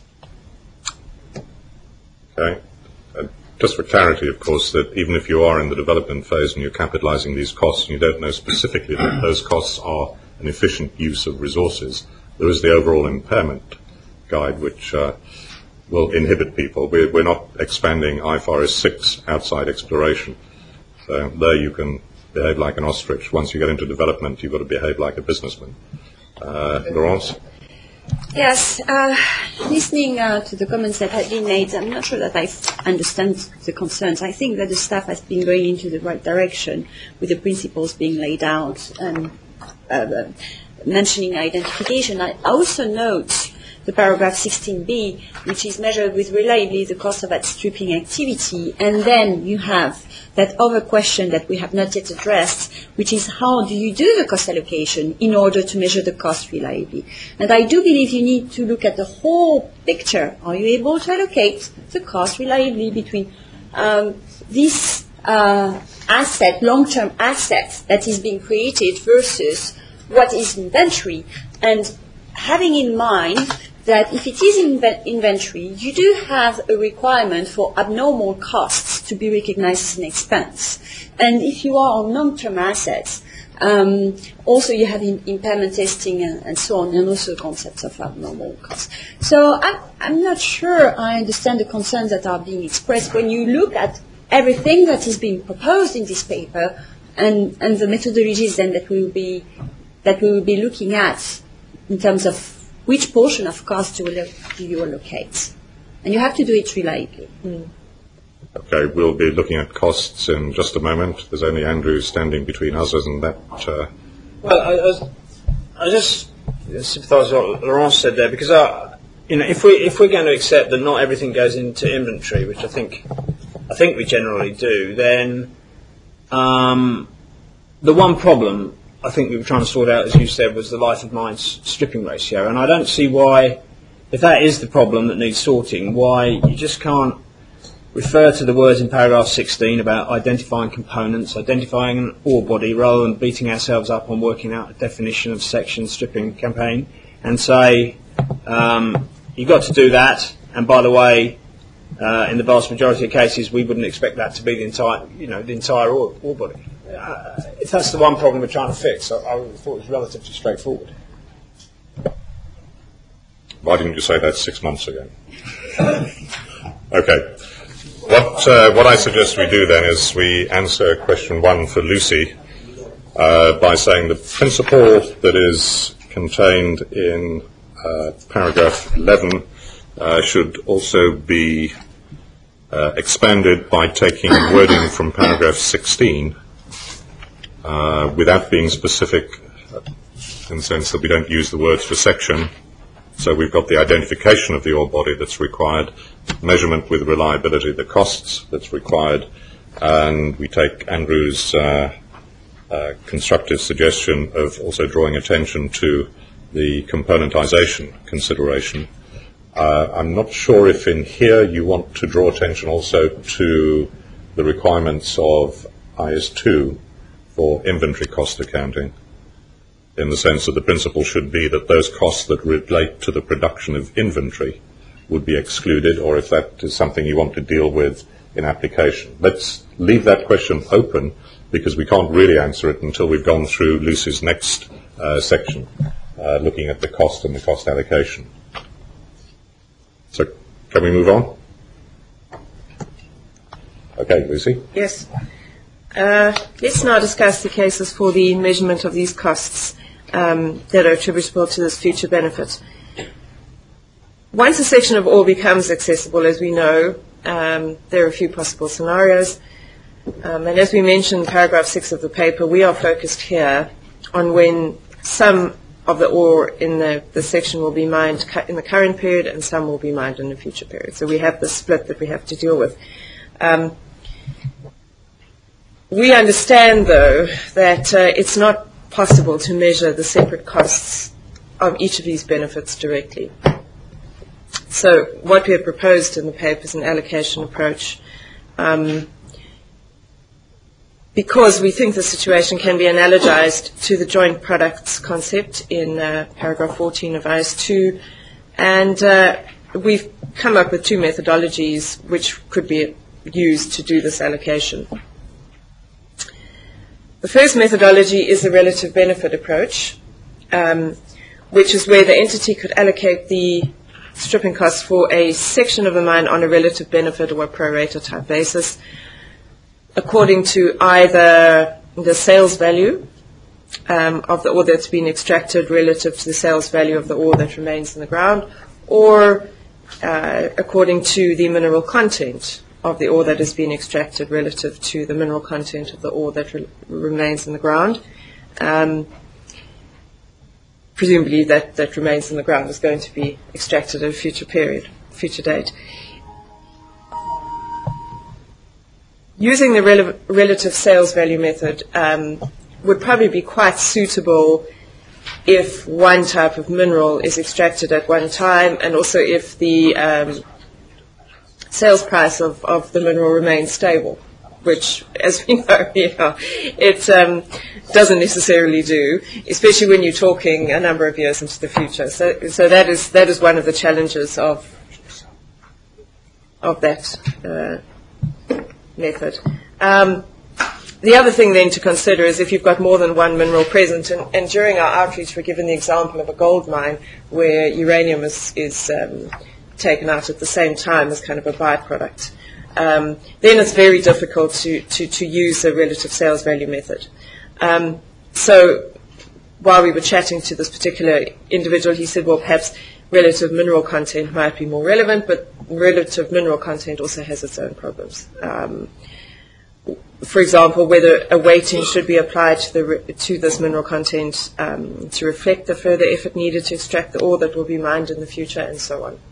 Okay. Uh, just for clarity, of course, that even if you are in the development phase and you're capitalizing these costs and you don't know specifically that those costs are an efficient use of resources, there is the overall impairment guide which uh, will inhibit people. We're, we're not expanding I F R S six outside exploration. So there you can behave like an ostrich. Once you get into development, you've got to behave like a businessman. Uh, Laurence? Yes, uh, listening uh, to the comments that have been made, I'm not sure that I f- understand the concerns. I think that the staff has been going into the right direction with the principles being laid out and uh, mentioning identification. I also note the paragraph sixteen B, which is measured with reliably the cost of that stripping activity, and then you have that other question that we have not yet addressed, which is how do you do the cost allocation in order to measure the cost reliably? And I do believe you need to look at the whole picture. Are you able to allocate the cost reliably between um, this uh, asset, long-term asset that is being created versus what is inventory? And having in mind that if it is inve- inventory, you do have a requirement for abnormal costs to be recognized as an expense. And if you are on long-term assets, um, also you have in- impairment testing and, and so on, and also concepts of abnormal costs. So I'm, I'm not sure I understand the concerns that are being expressed when you look at everything that is being proposed in this paper and, and the methodologies then that we will be that we will be looking at in terms of which portion of cost do you, do you allocate? And you have to do it reliably. Mm. Okay, we'll be looking at costs in just a moment. There's only Andrew standing between us and that. Uh... Well, I, I, I just sympathise with what Laurence said there, because I, you know, if we if we're going to accept that not everything goes into inventory, which I think I think we generally do, then um, the one problem I think we were trying to sort out, as you said, was the life of mine stripping ratio. And I don't see why, if that is the problem that needs sorting, why you just can't refer to the words in paragraph sixteen about identifying components, identifying an ore body, rather than beating ourselves up on working out a definition of section stripping campaign, and say, um, you've got to do that, and by the way, uh, in the vast majority of cases, we wouldn't expect that to be the entire, you know, the entire ore, ore body. Uh, if that's the one problem we're trying to fix, I, I thought it was relatively straightforward. Why didn't you say that six months ago? Okay. What, uh, what I suggest we do then is we answer question one for Lucy uh, by saying the principle that is contained in uh, paragraph eleven uh, should also be uh, expanded by taking wording from paragraph sixteen. Uh, without being specific in the sense that we don't use the words for section. So we've got the identification of the ore body that's required, measurement with reliability, the costs that's required, and we take Andrew's uh, uh, constructive suggestion of also drawing attention to the componentization consideration. Uh, I'm not sure if in here you want to draw attention also to the requirements of I S two for inventory cost accounting, in the sense that the principle should be that those costs that relate to the production of inventory would be excluded, or if that is something you want to deal with in application. Let's leave that question open, because we can't really answer it until we've gone through Lucy's next uh, section, uh, looking at the cost and the cost allocation. So, can we move on? Okay, Lucy? Yes. Uh, let's now discuss the cases for the measurement of these costs. um, that are attributable to this future benefit. Once a section of ore becomes accessible, as we know, um, there are a few possible scenarios. Um, and as we mentioned in paragraph six of the paper, we are focused here on when some of the ore in the, the section will be mined cu- in the current period and some will be mined in the future period. So we have the split that we have to deal with. Um, we understand, though, that uh, it's not possible to measure the separate costs of each of these benefits directly. So what we have proposed in the paper is an allocation approach. Um, because we think the situation can be analogized to the joint products concept in uh, paragraph fourteen of I S two, and uh, we've come up with two methodologies which could be used to do this allocation. The first methodology is the relative benefit approach, um, which is where the entity could allocate the stripping costs for a section of a mine on a relative benefit or a pro rata type basis, according to either the sales value um, of the ore that's been extracted relative to the sales value of the ore that remains in the ground, or uh, according to the mineral content of the ore that has been extracted relative to the mineral content of the ore that re- remains in the ground. Um, presumably that, that remains in the ground is going to be extracted at a future period, future date. Using the rel- relative sales value method um, would probably be quite suitable if one type of mineral is extracted at one time, and also if the um, sales price of, of the mineral remains stable, which, as we know, you know it um, doesn't necessarily do, especially when you're talking a number of years into the future. So, so that is that is one of the challenges of of that uh, method. Um, the other thing then to consider is if you've got more than one mineral present, and, and during our outreach we're given the example of a gold mine where uranium is, is um, taken out at the same time as kind of a byproduct. Um, then it's very difficult to, to, to use a relative sales value method. Um, so while we were chatting to this particular individual, he said, well, perhaps relative mineral content might be more relevant, but relative mineral content also has its own problems. Um, for example, whether a weighting should be applied to, the re- to this mineral content um, to reflect the further effort needed to extract the ore that will be mined in the future, and so on.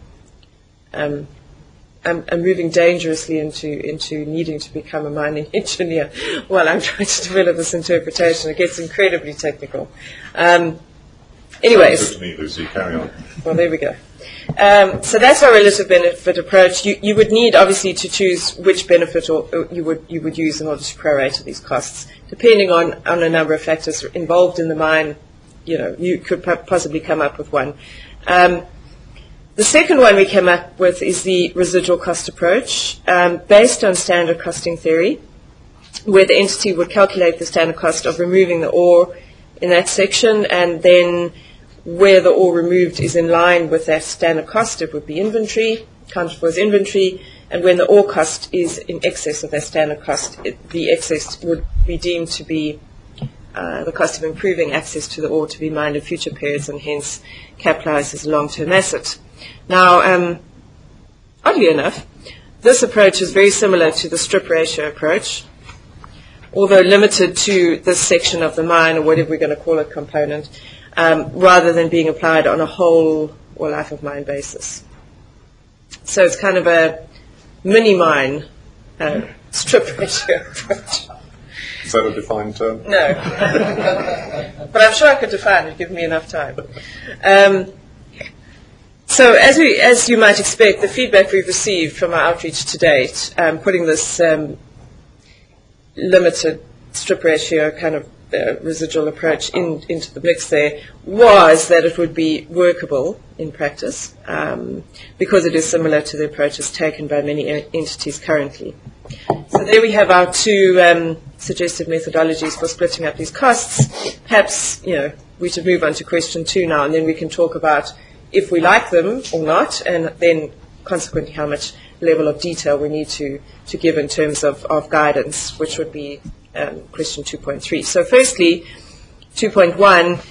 Um, I'm, I'm moving dangerously into, into needing to become a mining engineer while I'm trying to develop this interpretation. It gets incredibly technical. Um, anyways. Good to me, Lucy. Carry on. Well, there we go. Um, so that's our relative benefit approach. You, you would need, obviously, to choose which benefit or, or you would you would use in order to prorate these costs. Depending on, on a number of factors involved in the mine, you know, you could p- possibly come up with one. Um, The second one we came up with is the residual cost approach, um, based on standard costing theory, where the entity would calculate the standard cost of removing the ore in that section, and then where the ore removed is in line with that standard cost, it would be inventory, counted for as inventory, and when the ore cost is in excess of that standard cost, it, the excess would be deemed to be uh, the cost of improving access to the ore to be mined in future periods, and hence capitalized as a long-term asset. Now, um, oddly enough, this approach is very similar to the strip ratio approach, although limited to this section of the mine, or whatever we're going to call it, component, um, rather than being applied on a whole or life of mine basis. So it's kind of a mini mine uh, strip ratio approach. Is that a defined term? No. But I'm sure I could define it, give me enough time. Um, So as we, as you might expect, the feedback we've received from our outreach to date, um, putting this um, limited strip ratio kind of uh, residual approach in, into the mix there, was that it would be workable in practice, um, because it is similar to the approaches taken by many entities currently. So there we have our two um, suggested methodologies for splitting up these costs. Perhaps, you know, we should move on to question two now, and then we can talk about if we like them or not, and then consequently how much level of detail we need to, to give in terms of, of guidance, which would be um, question two point three. So firstly, two point one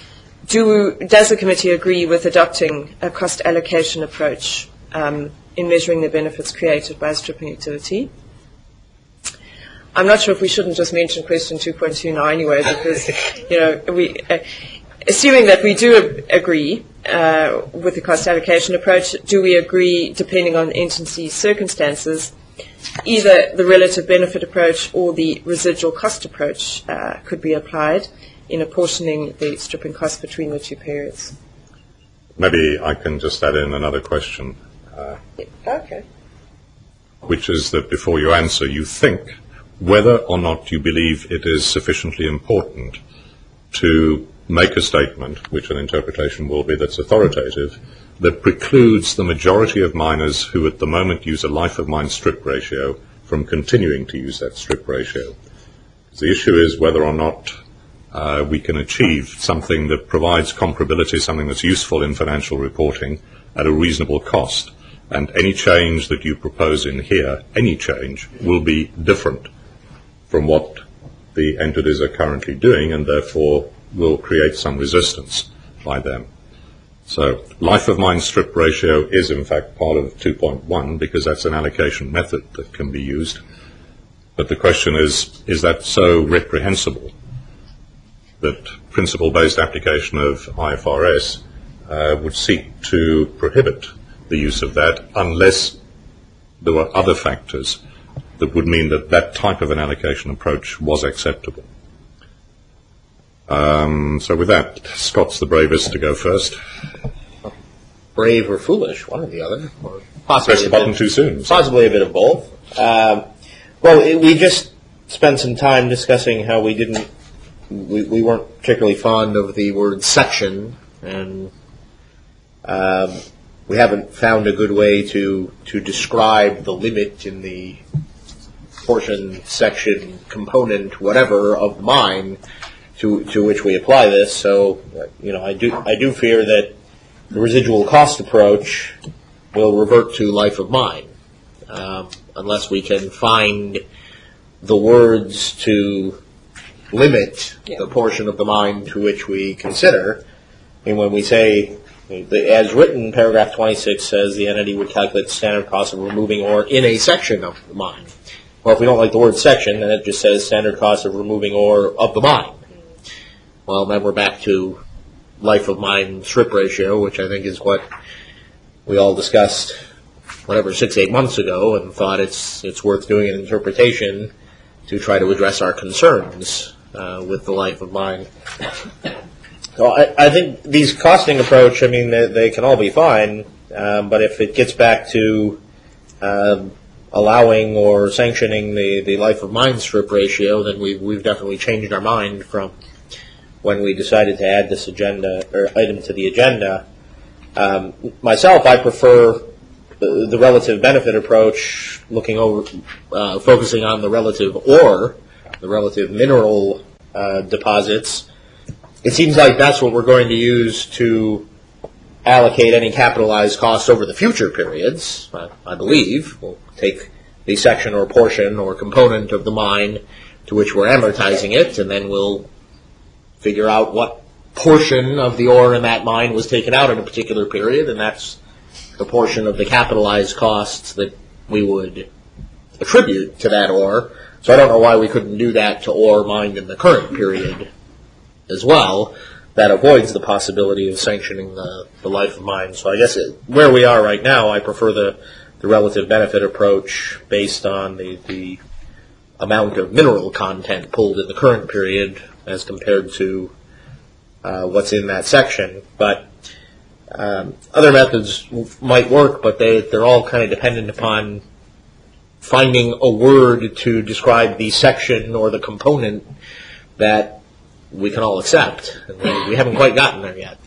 do, does the committee agree with adopting a cost allocation approach um, in measuring the benefits created by stripping activity? I'm not sure if we shouldn't just mention question two point two now anyway, because, you know, we, uh, assuming that we do ag- agree uh, with the cost allocation approach, do we agree, depending on agency circumstances, either the relative benefit approach or the residual cost approach uh, could be applied in apportioning the stripping cost between the two periods? Maybe I can just add in another question. Uh, okay. Which is that before you answer, you think whether or not you believe it is sufficiently important to make a statement, which an interpretation will be that's authoritative, that precludes the majority of miners who at the moment use a life of mine strip ratio from continuing to use that strip ratio. The issue is whether or not uh, we can achieve something that provides comparability, something that's useful in financial reporting at a reasonable cost. And any change that you propose in here, any change, will be different from what the entities are currently doing, and therefore will create some resistance by them. So life of mine strip ratio is in fact part of two point one because that's an allocation method that can be used. But the question is, is that so reprehensible that principle-based application of I F R S uh, would seek to prohibit the use of that unless there were other factors that would mean that that type of an allocation approach was acceptable? Um, so with that, Scott's the bravest to go first. Brave or foolish, one or the other. Or possibly Press the button too soon. So. Possibly a bit of both. Um, well, it, we just spent some time discussing how we didn't, we, we weren't particularly fond of the word section, and um, we haven't found a good way to, to describe the limit in the portion, section, component, whatever of the mine to to which we apply this. So, you know, I do I do fear that the residual cost approach will revert to life of mine um, unless we can find the words to limit yeah. the portion of the mine to which we consider. And when we say, the, as written, paragraph twenty-six says the entity would calculate the standard cost of removing ore in a section of the mine. Well, if we don't like the word section, then it just says standard cost of removing ore of the mine. Well, then we're back to life of mine strip ratio, which I think is what we all discussed, whatever, six, eight months ago, and thought it's it's worth doing an interpretation to try to address our concerns uh, with the life of mine. So I, I think these costing approach, I mean, they, they can all be fine, um, but if it gets back to um, allowing or sanctioning the, the life of mine strip ratio, then we've, we've definitely changed our mind from when we decided to add this agenda or item to the agenda. Um, myself, I prefer the, the relative benefit approach, looking over, uh, focusing on the relative ore, the relative mineral uh, deposits. It seems like that's what we're going to use to allocate any capitalized costs over the future periods, I, I believe. We'll take the section or portion or component of the mine to which we're amortizing it, and then we'll figure out what portion of the ore in that mine was taken out in a particular period, and that's the portion of the capitalized costs that we would attribute to that ore. So I don't know why we couldn't do that to ore mined in the current period as well. That avoids the possibility of sanctioning the, the life of mine. So I guess it, where we are right now, I prefer the, the relative benefit approach based on the, the amount of mineral content pulled in the current period as compared to uh, what's in that section. But um, other methods might work, but they, they're all kind of dependent upon finding a word to describe the section or the component that we can all accept. And we, we haven't quite gotten there yet.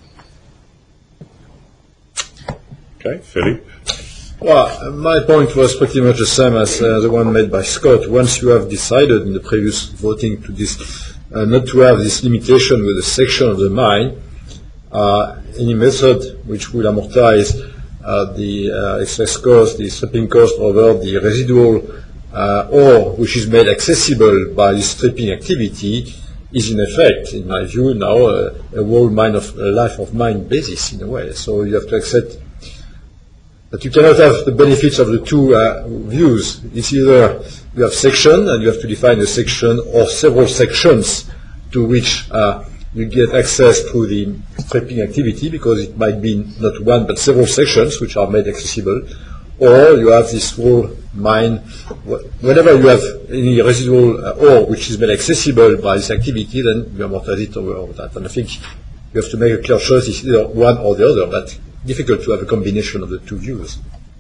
Okay, Philippe? Well, my point was pretty much the same as uh, the one made by Scott. Once you have decided in the previous voting to this, uh, not to have this limitation with a section of the mine, uh, any method which will amortize uh, the uh, excess cost, the stripping cost over the residual uh, ore which is made accessible by the stripping activity is in effect, in my view, now a, a whole mine of a life of mine basis in a way. So you have to accept that you cannot have the benefits of the two uh, views. It's either you have section and you have to define a section or several sections to which uh, you get access through the stripping activity, because it might be not one but several sections which are made accessible, or you have this whole mine. Whenever you have any residual uh, ore which is made accessible by this activity, then you amortize it over, over that. And I think you have to make a clear choice, it's either one or the other, but difficult to have a combination of the two views.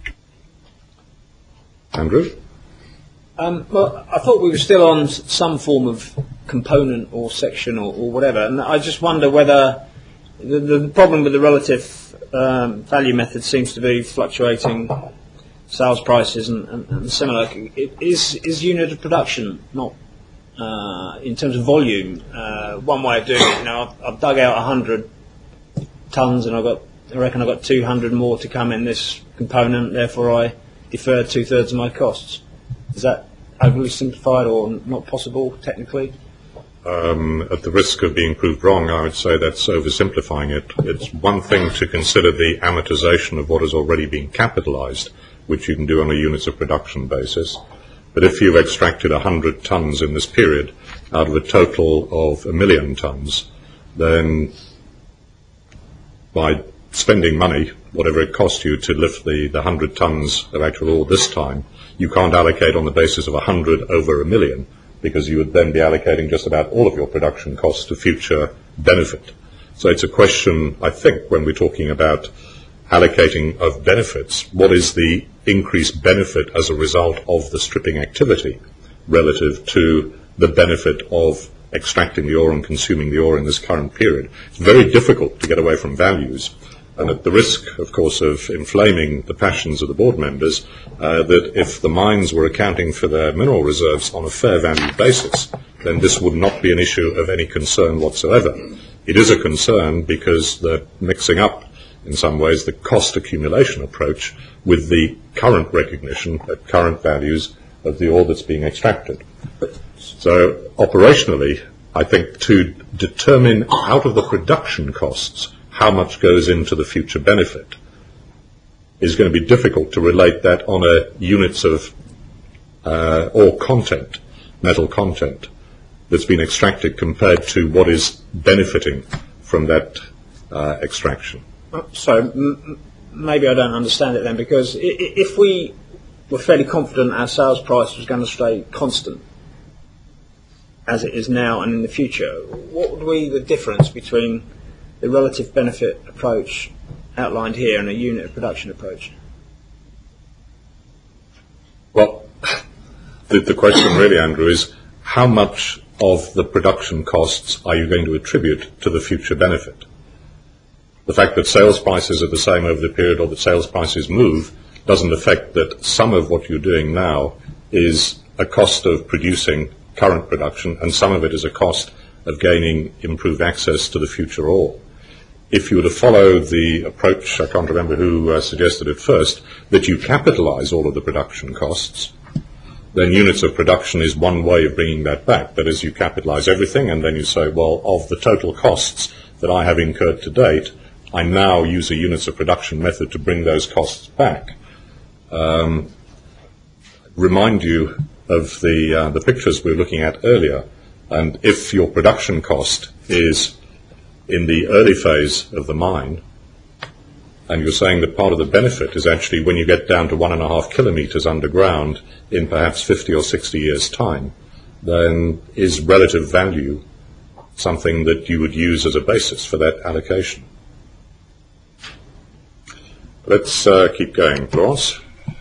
Andrew? Um, well, I thought we were still on s- some form of component or section or, or whatever, and I just wonder whether the, the problem with the relative um, value method seems to be fluctuating sales prices and, and, and similar. It is, is unit of production not, uh, in terms of volume, uh, one way of doing it? You know, I've, I've dug out one hundred tons and I've got, I reckon I've got two hundred more to come in this component, therefore I deferred two-thirds of my costs. Is that overly simplified or not possible technically? Um, at the risk of being proved wrong, I would say that's oversimplifying it. It's one thing to consider the amortization of what has already been capitalized, which you can do on a units of production basis. But if you've extracted one hundred tons in this period out of a total of a million tons, then by spending money, whatever it cost you to lift the, the one hundred tons of actual ore this time, you can't allocate on the basis of one hundred over a million, because you would then be allocating just about all of your production costs to future benefit. So it's a question, I think, when we're talking about allocating of benefits, what is the increased benefit as a result of the stripping activity relative to the benefit of extracting the ore and consuming the ore in this current period? It's very difficult to get away from values. And at the risk, of course, of inflaming the passions of the board members, uh, that if the mines were accounting for their mineral reserves on a fair value basis, then this would not be an issue of any concern whatsoever. It is a concern because they're mixing up, in some ways, the cost accumulation approach with the current recognition at current values of the ore that's being extracted. So operationally, I think to determine out of the production costs how much goes into the future benefit is going to be difficult to relate that on a units of uh, ore content, metal content, that's been extracted compared to what is benefiting from that uh, extraction. So m- maybe I don't understand it then, because I- I- if we were fairly confident our sales price was going to stay constant as it is now and in the future, what would be the difference between the relative benefit approach outlined here and a unit of production approach? Well, the, the question really, Andrew, is how much of the production costs are you going to attribute to the future benefit? The fact that sales prices are the same over the period or that sales prices move doesn't affect that some of what you're doing now is a cost of producing current production and some of it is a cost of gaining improved access to the future ore. If you were to follow the approach, I can't remember who uh, suggested it first, that you capitalize all of the production costs, then units of production is one way of bringing that back. That is, you capitalize everything and then you say, well, of the total costs that I have incurred to date, I now use a units of production method to bring those costs back. Um, remind you of the, uh, the pictures we were looking at earlier, and if your production cost is in the early phase of the mine, and you're saying that part of the benefit is actually when you get down to one and a half kilometers underground in perhaps fifty or sixty years' time, then is relative value something that you would use as a basis for that allocation? Let's uh, keep going. Florence?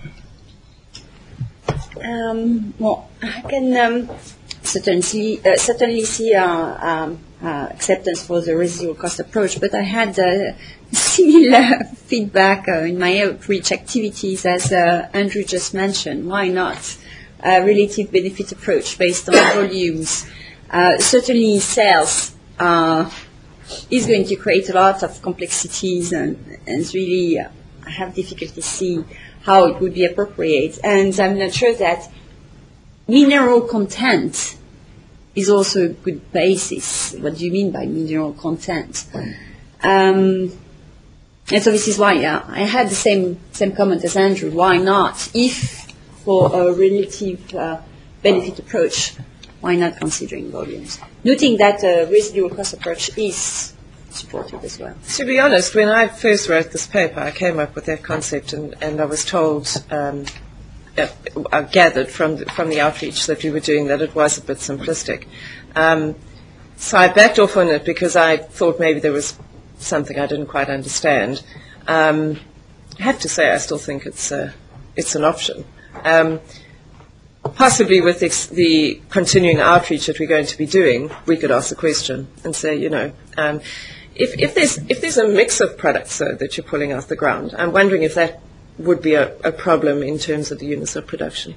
Um, well, I can um, certainly, uh, certainly see uh, um, uh, acceptance for the residual cost approach, but I had uh, similar feedback uh, in my outreach activities as uh, Andrew just mentioned. Why not a relative benefit approach based on volumes? Uh, certainly sales uh, is going to create a lot of complexities and, and really uh, I have difficulty see how it would be appropriate. And I'm not sure that mineral content is also a good basis. What do you mean by mineral content? Um, and so this is why yeah, I had the same same comment as Andrew. Why not? If for a relative uh, benefit approach, why not considering volumes? Noting that a residual cost approach is supported as well. To be honest, when I first wrote this paper, I came up with that concept, and, and I was told, um, uh, I gathered from the, from the outreach that we were doing that it was a bit simplistic. Um, so I backed off on it because I thought maybe there was something I didn't quite understand. Um, I have to say, I still think it's uh, it's an option. Um, possibly with the, the continuing outreach that we're going to be doing, we could ask the question and say, you know, um, if, if there's if there's a mix of products uh, that you're pulling out the ground, I'm wondering if that would be a, a problem in terms of the units of production.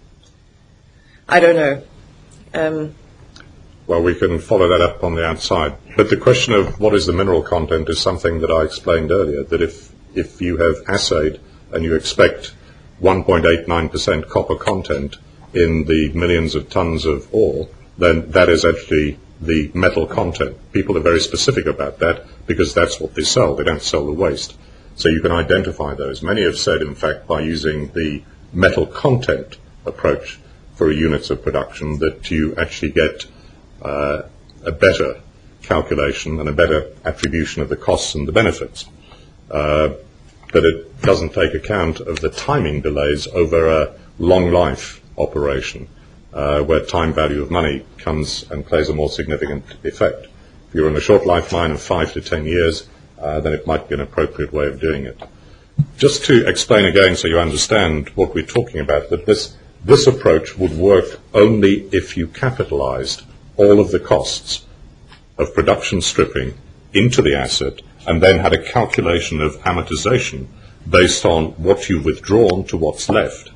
I don't know. Um, Well, we can follow that up on the outside. But the question of what is the mineral content is something that I explained earlier, that if, if you have assayed and you expect one point eight nine percent copper content in the millions of tons of ore, then that is actually the metal content. People are very specific about that because that's what they sell. They don't sell the waste. So you can identify those. Many have said, in fact, by using the metal content approach for units of production, that you actually get Uh, a better calculation and a better attribution of the costs and the benefits. Uh, but it doesn't take account of the timing delays over a long life operation, uh, where time value of money comes and plays a more significant effect. If you're in a short life mine of five to ten years, uh, then it might be an appropriate way of doing it. Just to explain again so you understand what we're talking about, that this, this approach would work only if you capitalized all of the costs of production stripping into the asset and then had a calculation of amortization based on what you've withdrawn to what's left.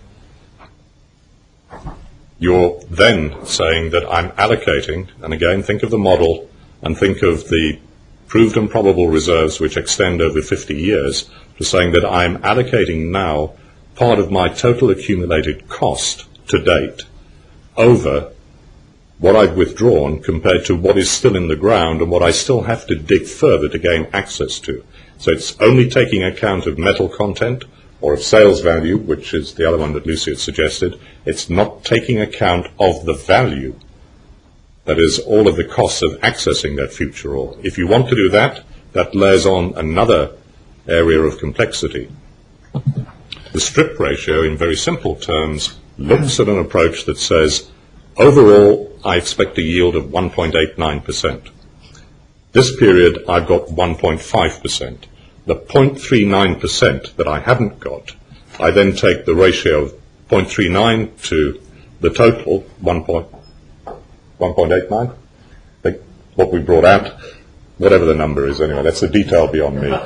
You're then saying that I'm allocating, and again think of the model and think of the proved and probable reserves which extend over fifty years, to saying that I'm allocating now part of my total accumulated cost to date over what I've withdrawn compared to what is still in the ground and what I still have to dig further to gain access to. So it's only taking account of metal content or of sales value, which is the other one that Lucy had suggested. It's not taking account of the value, that is, all of the costs of accessing that future ore. If you want to do that, that layers on another area of complexity. The strip ratio, in very simple terms, looks at an approach that says, overall, I expect a yield of one point eight nine percent. This period, I've got one point five percent. The zero point three nine percent that I haven't got, I then take the ratio of zero point three nine to the total, one point eight nine. I think what we brought out, whatever the number is anyway, that's the detail beyond me.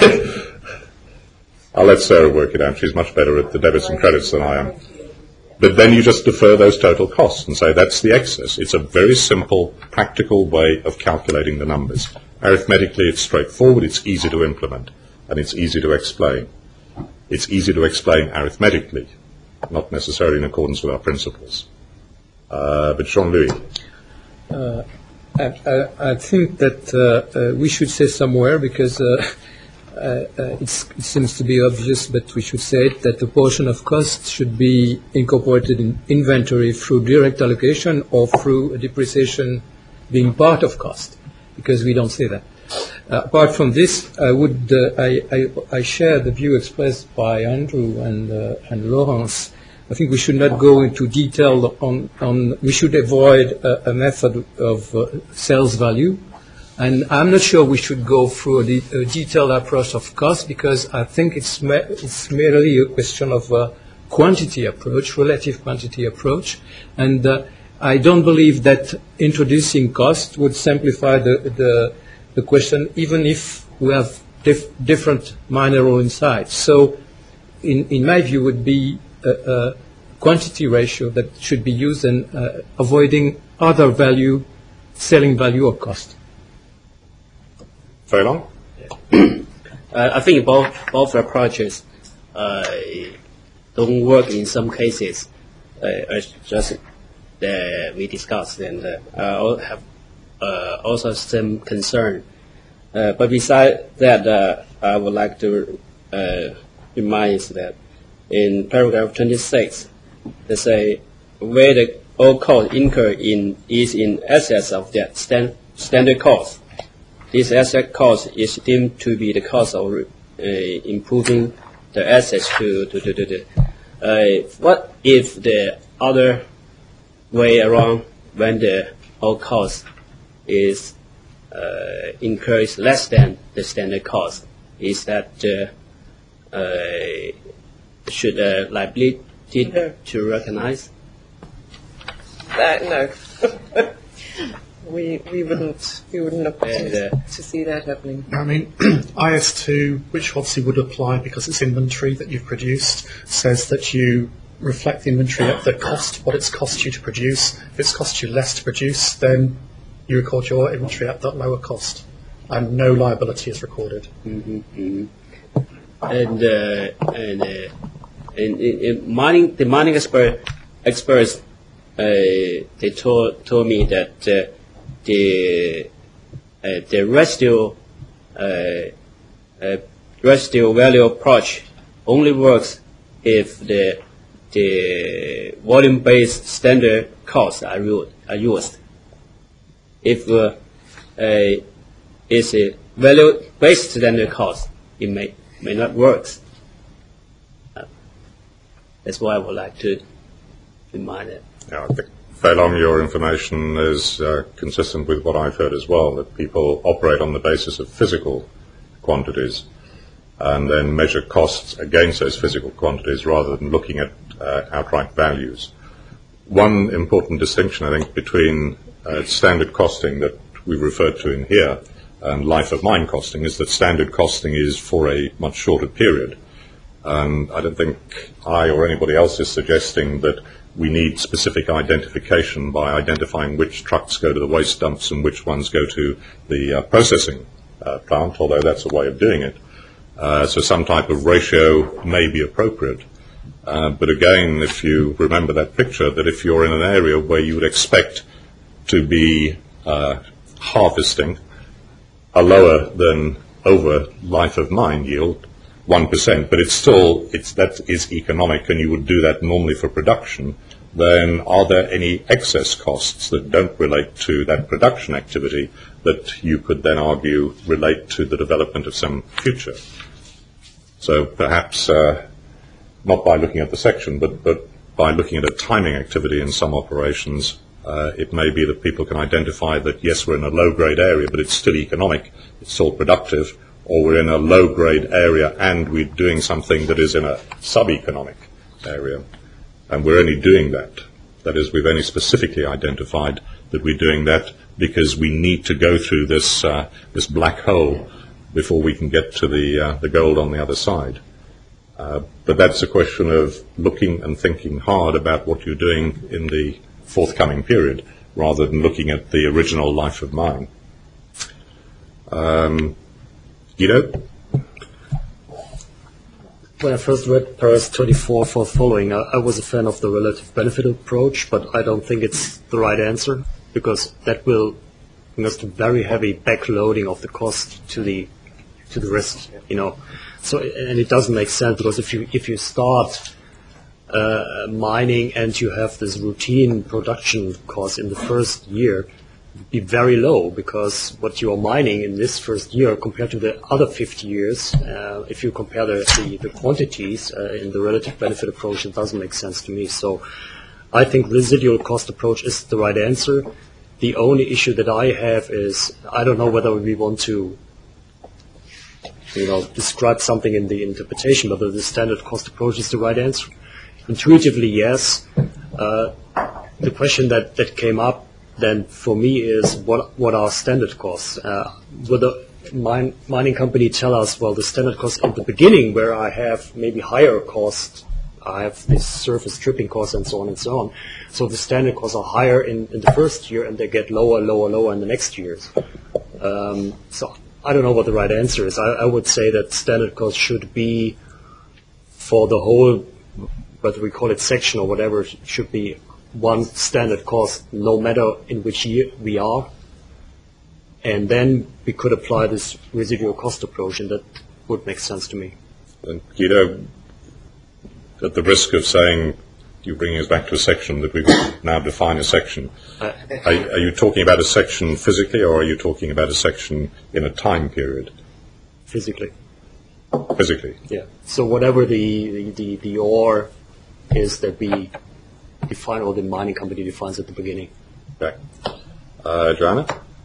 I'll let Sarah work it out. She's much better at the debits and credits than I am. But then you just defer those total costs and say that's the excess. It's a very simple, practical way of calculating the numbers. Arithmetically, it's straightforward, it's easy to implement, and it's easy to explain. It's easy to explain arithmetically, not necessarily in accordance with our principles. Uh, but Jean-Louis. Uh, I, I, I think that uh, uh, we should say somewhere, because uh, Uh, uh, it's, it seems to be obvious, but we should say it, that the portion of cost should be incorporated in inventory through direct allocation or through a depreciation being part of cost, because we don't say that. Uh, apart from this, I would uh, I, I, I share the view expressed by Andrew and uh, and Laurence. I think we should not go into detail on, on we should avoid a, a method of uh, sales value. And I'm not sure we should go through a, de- a detailed approach of cost, because I think it's, me- it's merely a question of a quantity approach, relative quantity approach. And uh, I don't believe that introducing cost would simplify the, the, the question, even if we have dif- different mineral insights. So in, in my view, would be a, a quantity ratio that should be used, and uh, avoiding other value, selling value or cost. Very long? uh, I think both both approaches uh, don't work in some cases. Uh, I just that we discussed, and uh, I al- have uh, also some concern. Uh, but besides that, uh, I would like to uh, remind that in paragraph twenty-six, they say where the all cost incurred in is in excess of that stand, standard cost. This asset cost is deemed to be the cost of uh, improving the assets to to to, to the. Uh, what if the other way around, when the all cost is uh, incurs less than the standard cost? Is that uh, uh, should uh, liability No. to recognize? Uh, no. we we wouldn't we wouldn't look And, to, uh, to see that happening. I mean, I S two, which obviously would apply because it's inventory that you've produced, says that you reflect the inventory at the cost, what it's cost you to produce. If it's cost you less to produce, then you record your inventory at that lower cost, and no liability is recorded. Mm-hmm, mm-hmm. And uh, and uh, in, in, in mining, the mining expert experts, uh, they told told me that uh, the uh, the residual uh, uh, residual value approach only works if the the volume-based standard costs are, u- are used. If uh, uh, it's a value-based standard cost, it may may not work. Uh, that's why I would like to remind it. Yeah, I think, Feilong, your information is uh, consistent with what I've heard as well, that people operate on the basis of physical quantities and then measure costs against those physical quantities rather than looking at uh, outright values. One important distinction, I think, between uh, standard costing that we referred to in here and life of mine costing is that standard costing is for a much shorter period. And I don't think I or anybody else is suggesting that we need specific identification by identifying which trucks go to the waste dumps and which ones go to the uh, processing uh, plant, although that's a way of doing it. Uh, so some type of ratio may be appropriate. Uh, but again, if you remember that picture, that if you're in an area where you would expect to be uh, harvesting a lower than over life of mine yield, one percent, but it's still, it's, that is economic and you would do that normally for production, then are there any excess costs that don't relate to that production activity that you could then argue relate to the development of some future? So perhaps uh, not by looking at the section, but, but by looking at a timing activity in some operations, uh, it may be that people can identify that, yes, we're in a low-grade area, but it's still economic, it's still productive, or we're in a low-grade area and we're doing something that is in a sub-economic area. And we're only doing that. That is, we've only specifically identified that we're doing that because we need to go through this uh, this black hole before we can get to the uh, the gold on the other side. Uh, but that's a question of looking and thinking hard about what you're doing in the forthcoming period, rather than looking at the original life of mine. Um, Guido? When I first read Paras twenty-four for following, I, I was a fan of the relative benefit approach, but I don't think it's the right answer, because that will bring us to very heavy backloading of the cost to the to the rest, you know. So, and it doesn't make sense, because if you if you start uh, mining and you have this routine production cost in the first year, be very low, because what you are mining in this first year compared to the other fifty years, uh, if you compare the, the, the quantities uh, in the relative benefit approach, it doesn't make sense to me. So I think residual cost approach is the right answer. The only issue that I have is I don't know whether we want to you know, describe something in the interpretation, whether the standard cost approach is the right answer. Intuitively, yes. Uh, the question that, that came up then for me is what what are standard costs? Uh, will the mine, mining company tell us, well, the standard cost at the beginning, where I have maybe higher cost, I have this surface stripping cost and so on and so on. So the standard costs are higher in, in the first year and they get lower, lower, lower in the next years. Um, so I don't know what the right answer is. I, I would say that standard cost should be for the whole, whether we call it section or whatever, should be one standard cost no matter in which year we are, and then we could apply this residual cost approach, and that would make sense to me. And Guido, at the risk of saying you're bringing us back to a section that we now define a section, Uh, are, are you talking about a section physically, or are you talking about a section in a time period? Physically. Physically. Yeah. So whatever the, the, the, the ore is that we define, or the mining company defines at the beginning. Okay. Uh, Joanna?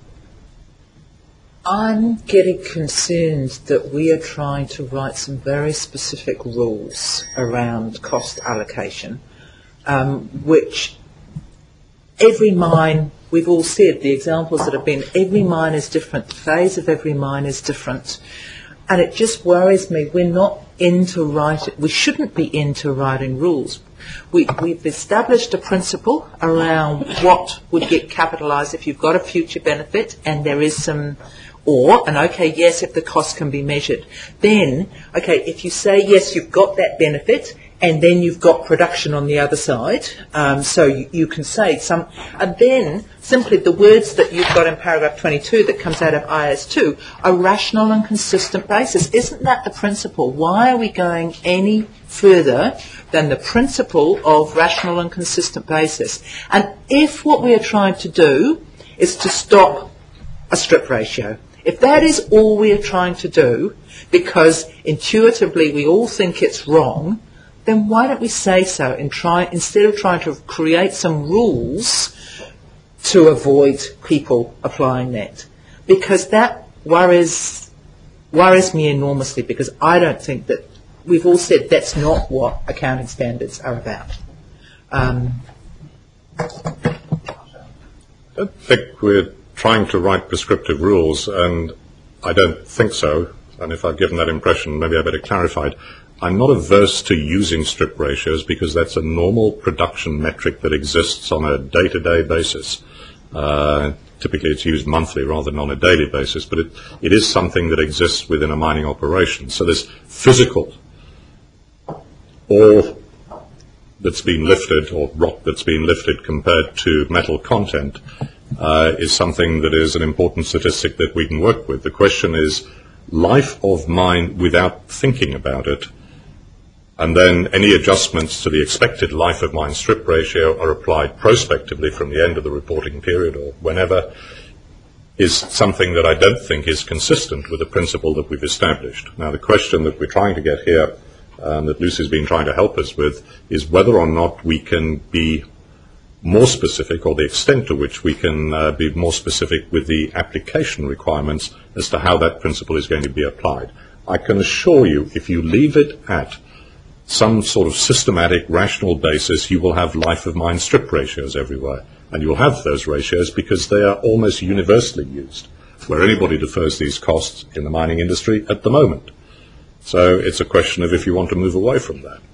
I'm getting concerned that we are trying to write some very specific rules around cost allocation, um, which every mine, we've all said, the examples that have been, every mine is different, the phase of every mine is different, and it just worries me. We're not into writing, we shouldn't be into writing rules. We, we've established a principle around what would get capitalised if you've got a future benefit and there is some or, and okay, yes, if the cost can be measured. Then, okay, if you say, yes, you've got that benefit, and then you've got production on the other side, um, so you, you can say some, and then simply the words that you've got in paragraph twenty-two that comes out of I S two, a rational and consistent basis. Isn't that the principle? Why are we going any further than the principle of rational and consistent basis? And if what we are trying to do is to stop a strip ratio, if that is all we are trying to do, because intuitively we all think it's wrong, then why don't we say so and try, instead of trying to create some rules to avoid people applying that? Because that worries, worries me enormously, because I don't think that, we've all said that's not what accounting standards are about. Um, I don't think we're trying to write prescriptive rules, and I don't think so. And if I've given that impression, maybe I better clarify it. I'm not averse to using strip ratios because that's a normal production metric that exists on a day-to-day basis. Uh, typically it's used monthly rather than on a daily basis, but it, it is something that exists within a mining operation. So this physical ore that's been lifted, or rock that's been lifted compared to metal content, uh, is something that is an important statistic that we can work with. The question is life of mine without thinking about it, and then any adjustments to the expected life of mine strip ratio are applied prospectively from the end of the reporting period or whenever, is something that I don't think is consistent with the principle that we've established. Now, the question that we're trying to get here, um, that Lucy's been trying to help us with, is whether or not we can be more specific, or the extent to which we can uh, be more specific with the application requirements as to how that principle is going to be applied. I can assure you, if you leave it at some sort of systematic, rational basis, you will have life of mine strip ratios everywhere. And you'll have those ratios because they are almost universally used, where anybody defers these costs in the mining industry at the moment. So it's a question of if you want to move away from that.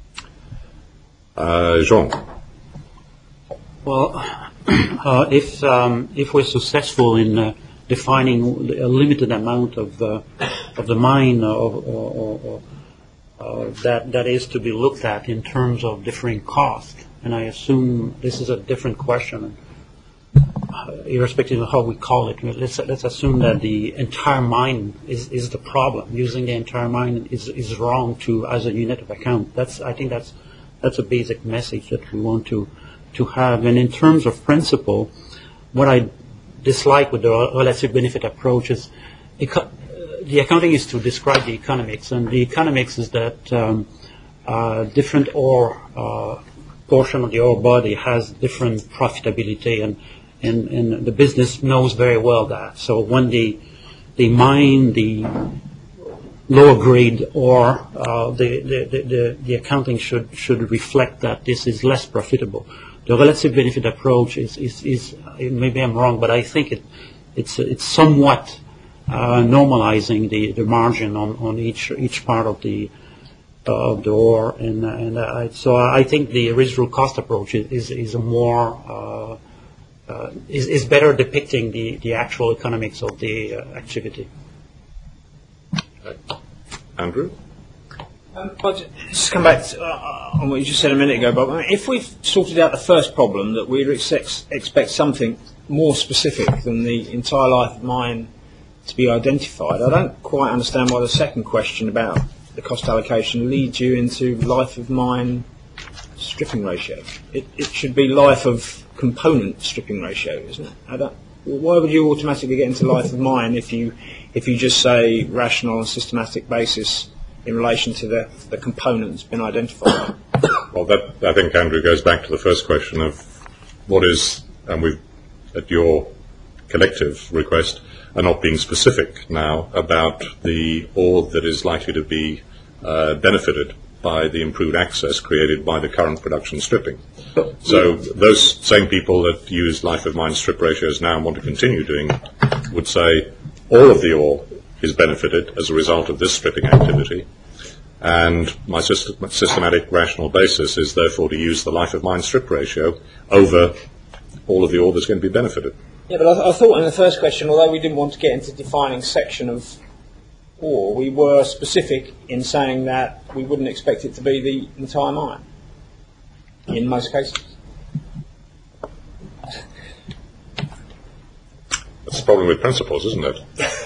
Uh, Jean? Well, uh, if um, if we're successful in uh, defining a limited amount of uh, of the mine, or, or, or, uh, that that is to be looked at in terms of differing cost, and I assume this is a different question, uh, irrespective of how we call it. Let's let's assume that the entire mine is, is the problem. Using the entire mine is is wrong to as a unit of account. That's I think that's that's a basic message that we want to. to have. And in terms of principle, what I dislike with the relative benefit approach is eco- the accounting is to describe the economics, and the economics is that um, uh, different ore uh, portion of the ore body has different profitability, and, and, and the business knows very well that. So when the the mine the lower grade ore, uh, the, the, the, the accounting should should reflect that this is less profitable. The relative benefit approach is, is, is maybe I'm wrong, but I think it, it's it's somewhat uh, normalizing the, the margin on, on each each part of the uh, of the ore, and and uh, so I think the residual cost approach is is, is a more uh, uh, is, is better depicting the, the actual economics of the uh, activity. Andrew? Um, but just come back to, uh, on what you just said a minute ago, Bob. I mean, if we've sorted out the first problem, that we'd expect, expect something more specific than the entire life of mine to be identified, I don't quite understand why the second question about the cost allocation leads you into life of mine stripping ratio. It, it should be life of component stripping ratio, isn't it? I don't, why would you automatically get into life of mine if you if you just say rational and systematic basis in relation to the, the components been identified? Well, that, I think, Andrew, goes back to the first question of what is, and we've, at your collective request, are not being specific now about the ore that is likely to be uh, benefited by the improved access created by the current production stripping. So those same people that use life of mine strip ratios now and want to continue doing it would say all of the ore is benefited as a result of this stripping activity, and my system, systematic rational basis is therefore to use the life of mine strip ratio over all of the ore that's going to be benefited. Yeah, but I, I thought in the first question, although we didn't want to get into defining section of ore, we were specific in saying that we wouldn't expect it to be the entire mine in most cases. That's the problem with principles, isn't it?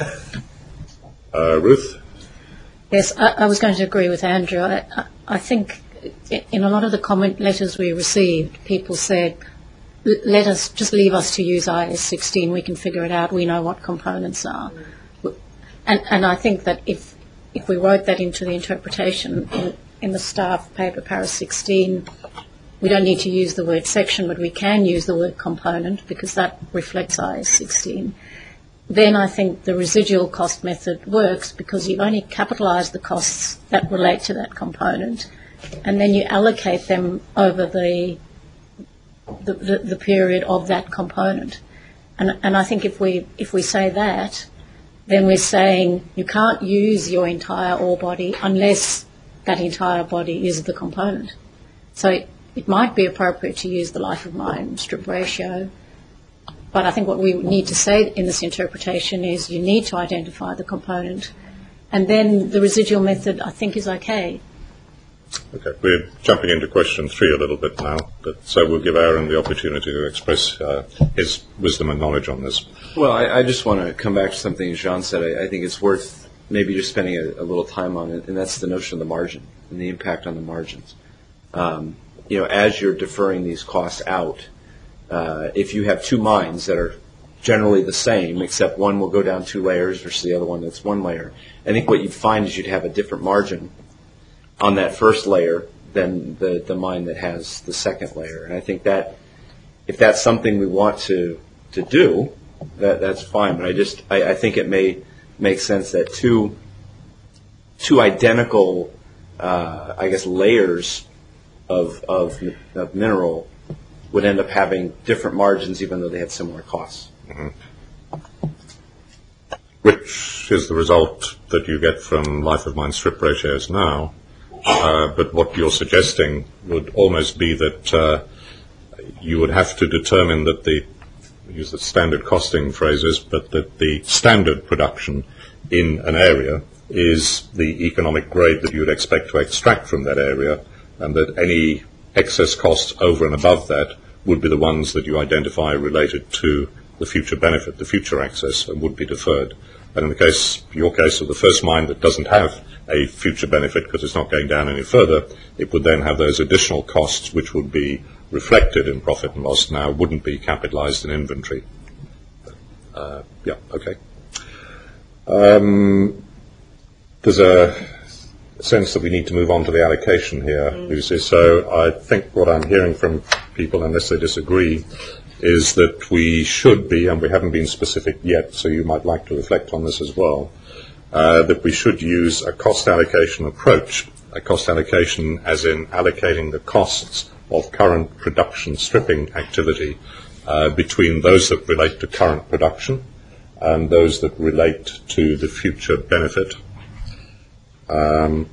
uh, Ruth? Yes, I, I was going to agree with Andrew. I, I, I think in a lot of the comment letters we received, people said, let us, just leave us to use I A S sixteen, we can figure it out, we know what components are. And, and I think that if if we wrote that into the interpretation in, in the staff paper, Paris sixteen, we don't need to use the word section, but we can use the word component because that reflects I A S sixteen. Then I think the residual cost method works because you only capitalise the costs that relate to that component, and then you allocate them over the the, the, the period of that component. And, and I think if we if we say that, then we're saying you can't use your entire ore body unless that entire body is the component. So it, it might be appropriate to use the life of mine strip ratio, but I think what we need to say in this interpretation is you need to identify the component, and then the residual method I think is okay. Okay, we're jumping into question three a little bit now, but so we'll give Aaron the opportunity to express uh, his wisdom and knowledge on this. Well, I, I just want to come back to something Jean said. I, I think it's worth maybe just spending a, a little time on it, and that's the notion of the margin and the impact on the margins. Um, you know, as you're deferring these costs out, uh, if you have two mines that are generally the same, except one will go down two layers versus the other one that's one layer, I think what you'd find is you'd have a different margin on that first layer than the, the mine that has the second layer. And I think that if that's something we want to, to do, that that's fine. But I just I, I think it may make sense that two two identical uh, I guess layers of, of of mineral would end up having different margins even though they had similar costs. Mm-hmm. Which is the result that you get from life of mine strip ratios now. Uh, but what you're suggesting would almost be that uh, you would have to determine that the, use the standard costing phrases, but that the standard production in an area is the economic grade that you would expect to extract from that area, and that any excess costs over and above that would be the ones that you identify related to the future benefit, the future access, and would be deferred. And in the case, your case of the first mine that doesn't have a future benefit because it's not going down any further, it would then have those additional costs which would be reflected in profit and loss now, wouldn't be capitalized in inventory. Uh, yeah, okay. Um, there's a sense that we need to move on to the allocation here, Lucy. So I think what I'm hearing from people, unless they disagree, is that we should be, and we haven't been specific yet, so you might like to reflect on this as well, uh, that we should use a cost allocation approach, a cost allocation as in allocating the costs of current production stripping activity uh, between those that relate to current production and those that relate to the future benefit. Um,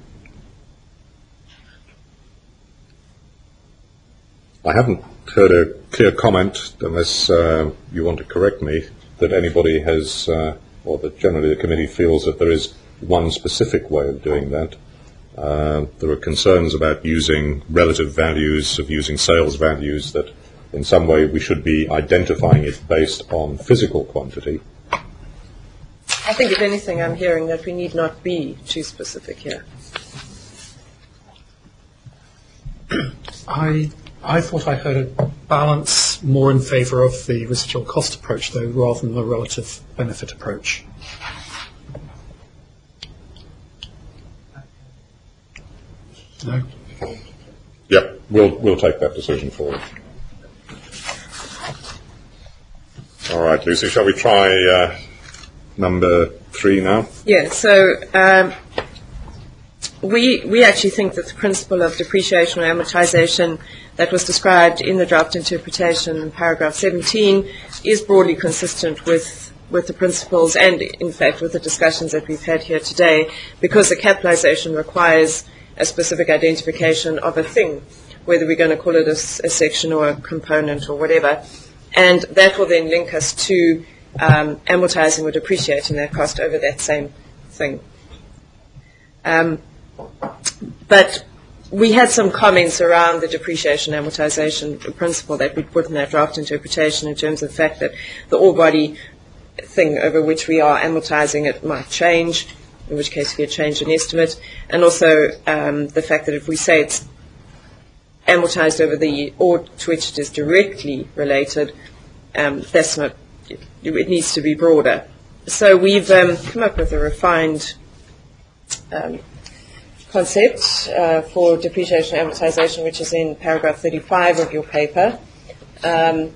I haven't heard a clear comment, unless uh, you want to correct me, that anybody has, uh, or that generally the committee feels that there is one specific way of doing that. Uh, there are concerns about using relative values, of using sales values, that in some way we should be identifying it based on physical quantity. I think, if anything, I'm hearing that we need not be too specific here. I I thought I heard a balance more in favour of the residual cost approach, though, rather than the relative benefit approach. No? Yep, we'll we'll take that decision forward. All right, Lucy, shall we try uh, number three now? Yeah, so um, we we actually think that the principle of depreciation or amortization that was described in the draft interpretation in paragraph seventeen is broadly consistent with with the principles and, in fact, with the discussions that we've had here today, because the capitalization requires a specific identification of a thing, whether we're going to call it a, a section or a component or whatever. And that will then link us to um, amortizing or depreciating that cost over that same thing. Um, but we had some comments around the depreciation amortization principle that we put in that draft interpretation in terms of the fact that the ore body thing over which we are amortizing it might change, in which case we could change an estimate, and also um, the fact that if we say it's amortized over the ore to which it is directly related, um, that's not, it, it needs to be broader. So we've um, come up with a refined um, concept uh, for depreciation and amortization, which is in paragraph thirty-five of your paper, um,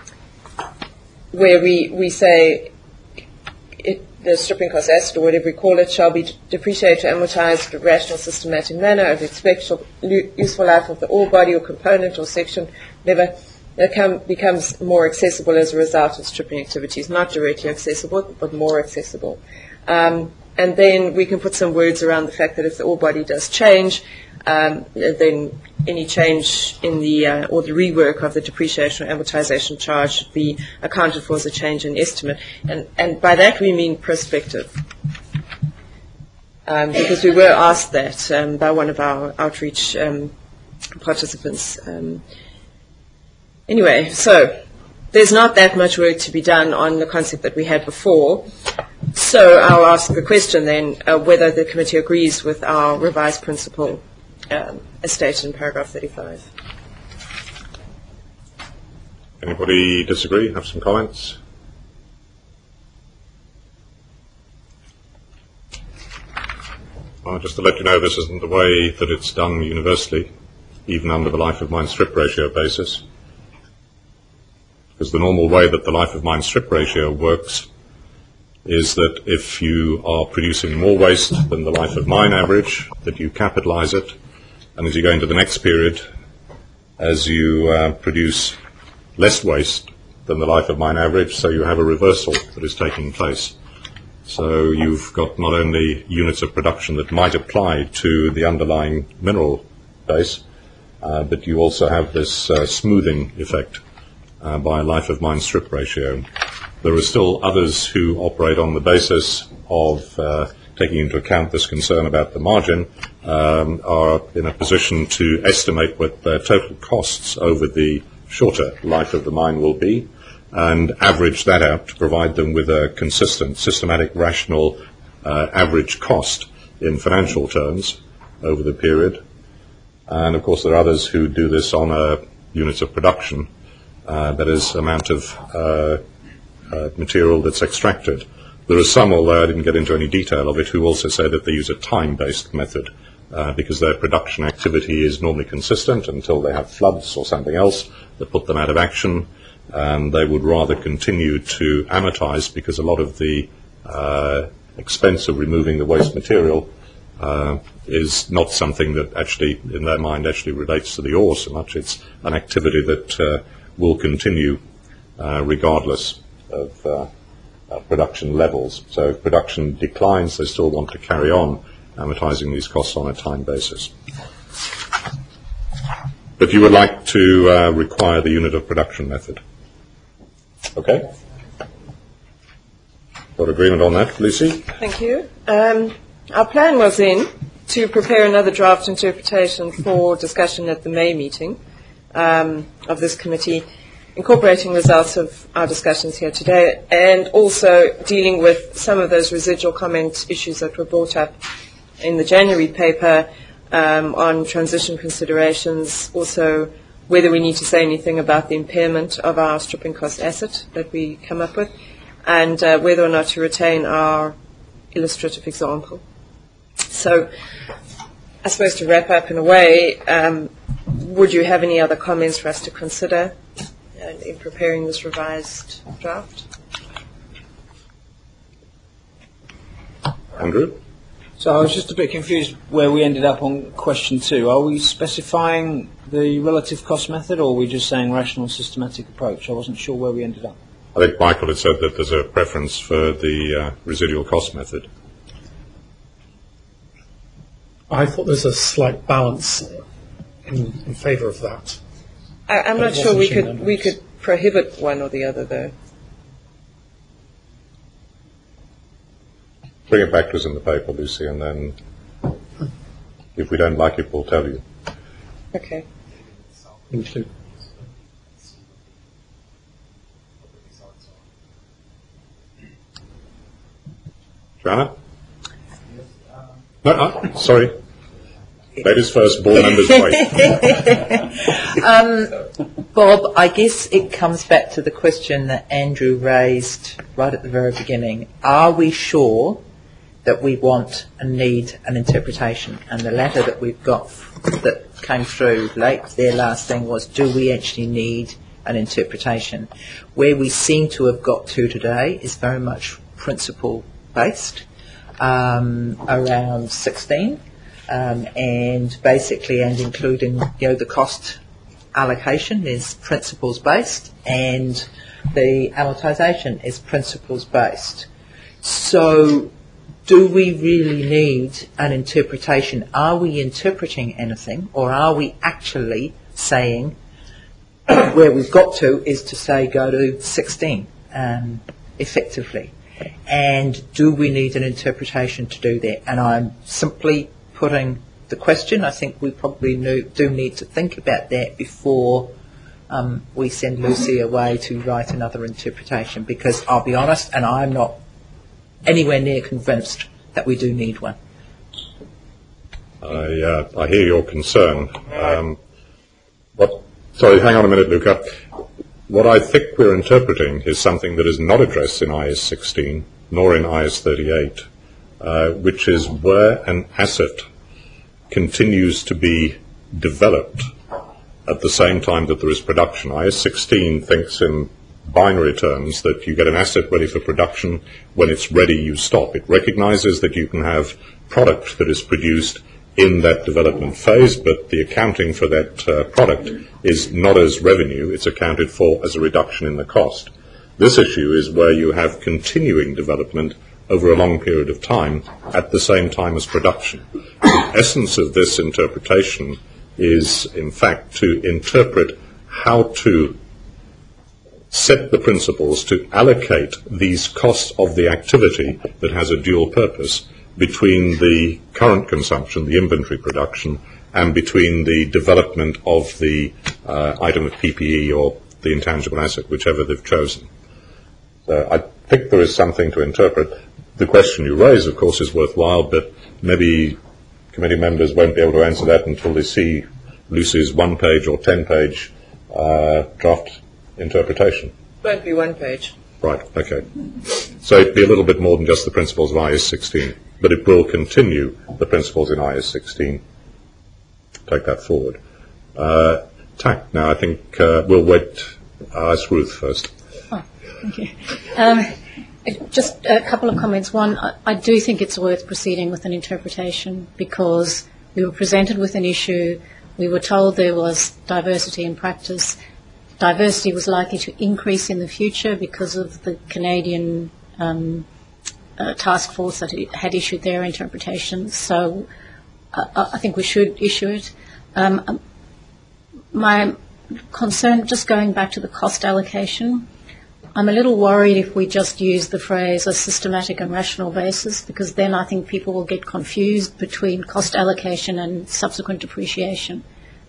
where we, we say it, the stripping cost asset, or whatever we call it, shall be depreciated or amortized in a rational, systematic manner over the expected useful life of the ore body or component or section, whatever, that come, becomes more accessible as a result of stripping activities. Not directly accessible, but more accessible. Um, and then we can put some words around the fact that if the ore body does change, um, then any change in the, uh, or the rework of the depreciation or amortization charge should be accounted for as a change in estimate. And, and by that we mean prospective. Um, because we were asked that um, by one of our outreach um, participants. Um, anyway, so there's not that much work to be done on the concept that we had before. So I'll ask the question then, uh, whether the committee agrees with our revised principle um, as stated in paragraph thirty-five. Anybody disagree? Have some comments? Well, just to let you know, this isn't the way that it's done universally, even under the life of mine strip ratio basis. Because the normal way that the life of mine strip ratio works is that if you are producing more waste than the life of mine average, that you capitalize it, and as you go into the next period, as you uh, produce less waste than the life of mine average, so you have a reversal that is taking place. So you've got not only units of production that might apply to the underlying mineral base, uh, but you also have this uh, smoothing effect uh, by a life of mine strip ratio. There are still others who operate on the basis of uh, taking into account this concern about the margin, um, are in a position to estimate what their total costs over the shorter life of the mine will be, and average that out to provide them with a consistent, systematic, rational uh, average cost in financial terms over the period. And of course there are others who do this on a units of production, uh, that is, amount of uh, uh, material that's extracted. There are some, although I didn't get into any detail of it, who also say that they use a time-based method uh, because their production activity is normally consistent until they have floods or something else that put them out of action. And they would rather continue to amortize because a lot of the uh, expense of removing the waste material uh, is not something that actually, in their mind, actually relates to the ore so much. It's an activity that uh, will continue uh, regardless of uh, uh, production levels. So if production declines, they still want to carry on amortizing these costs on a time basis. But you would like to uh, require the unit of production method. Okay. Got agreement on that, Lucy? Thank you. Um, our plan was then to to prepare another draft interpretation for discussion at the May meeting um, of this committee, incorporating results of our discussions here today, and also dealing with some of those residual comment issues that were brought up in the January paper um, on transition considerations, also whether we need to say anything about the impairment of our stripping cost asset that we come up with, and uh, whether or not to retain our illustrative example. So, I suppose to wrap up in a way, um, would you have any other comments for us to consider uh, in preparing this revised draft? Andrew? So I was just a bit confused where we ended up on question two. Are we specifying the relative cost method, or are we just saying rational systematic approach? I wasn't sure where we ended up. I think Michael had said that there's a preference for the uh, residual cost method. I thought there's a slight balance in, in favour of that. I, I'm But not it sure we wasn't could shown we could prohibit one or the other, though. Bring it back to us in the paper, Lucy, and then if we don't like it, we'll tell you. Okay. Include. Joanna? No, no, sorry. Ladies first, board members wait. um, Bob, I guess it comes back to the question that Andrew raised right at the very beginning. Are we sure that we want and need an interpretation? And the letter that we've got that came through late, their last thing was, do we actually need an interpretation? Where we seem to have got to today is very much principle-based, um, around sixteen. Um, and basically, and including, you know, the cost allocation is principles based, and the amortisation is principles based. So, do we really need an interpretation? Are we interpreting anything, or are we actually saying where we've got to is to say go to sixteen um, effectively? And do we need an interpretation to do that? And I'm simply putting the question. I think we probably know, do need to think about that before um, we send Lucy away to write another interpretation, because I'll be honest, and I'm not anywhere near convinced that we do need one. I, uh, I hear your concern. Um, what, sorry, hang on a minute, Luca. What I think we're interpreting is something that is not addressed in I S sixteen, nor in I S thirty-eight, uh, which is where an asset continues to be developed at the same time that there is production. I S sixteen thinks in binary terms that you get an asset ready for production. When it's ready, you stop. It recognizes that you can have product that is produced in that development phase, but the accounting for that uh, product is not as revenue. It's accounted for as a reduction in the cost. This issue is where you have continuing development over a long period of time at the same time as production. The essence of this interpretation is, in fact, to interpret how to set the principles to allocate these costs of the activity that has a dual purpose between the current consumption, the inventory production, and between the development of the uh, item of P P E or the intangible asset, whichever they've chosen. So I think there is something to interpret. The question you raise, of course, is worthwhile, but maybe committee members won't be able to answer that until they see Lucy's one-page or ten-page uh, draft interpretation. Won't be one page. Right, okay. So it'd be a little bit more than just the principles of I S sixteen, but it will continue the principles in I S sixteen. Take that forward. Uh, T A C, now I think uh, we'll wait. I'll ask Ruth first. Oh, thank you. Um, just a couple of comments. One, I, I do think it's worth proceeding with an interpretation, because we were presented with an issue. We were told there was diversity in practice. Diversity was likely to increase in the future because of the Canadian um, uh, task force that had issued their interpretation. So uh, I think we should issue it. Um, my concern, just going back to the cost allocation, I'm a little worried if we just use the phrase a systematic and rational basis, because then I think people will get confused between cost allocation and subsequent depreciation.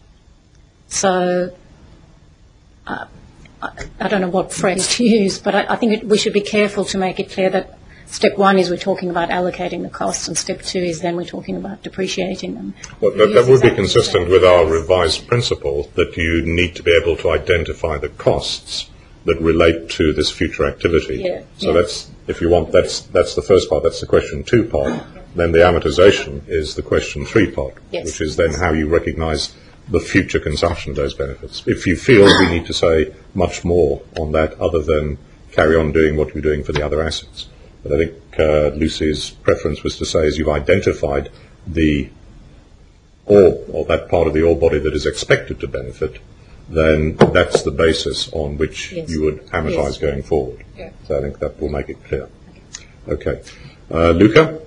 So uh, I, I don't know what phrase to use, but I, I think it, we should be careful to make it clear that step one is we're talking about allocating the costs, and step two is then we're talking about depreciating them. Well, that, that would be consistent with our revised principle that you need to be able to identify the costs that relate to this future activity. Yeah, so yeah. that's, if you want, that's that's the first part. That's the question two part. Then the amortization is the question three part, yes. which is then how you recognise the future consumption of those benefits. If you feel we need to say much more on that other than carry on doing what you're doing for the other assets. But I think uh, Lucy's preference was to say is you've identified the ore, or that part of the ore body that is expected to benefit, then that's the basis on which yes. you would amortise Yes. going forward. Yeah. So I think that will make it clear. Okay. Uh, Luca?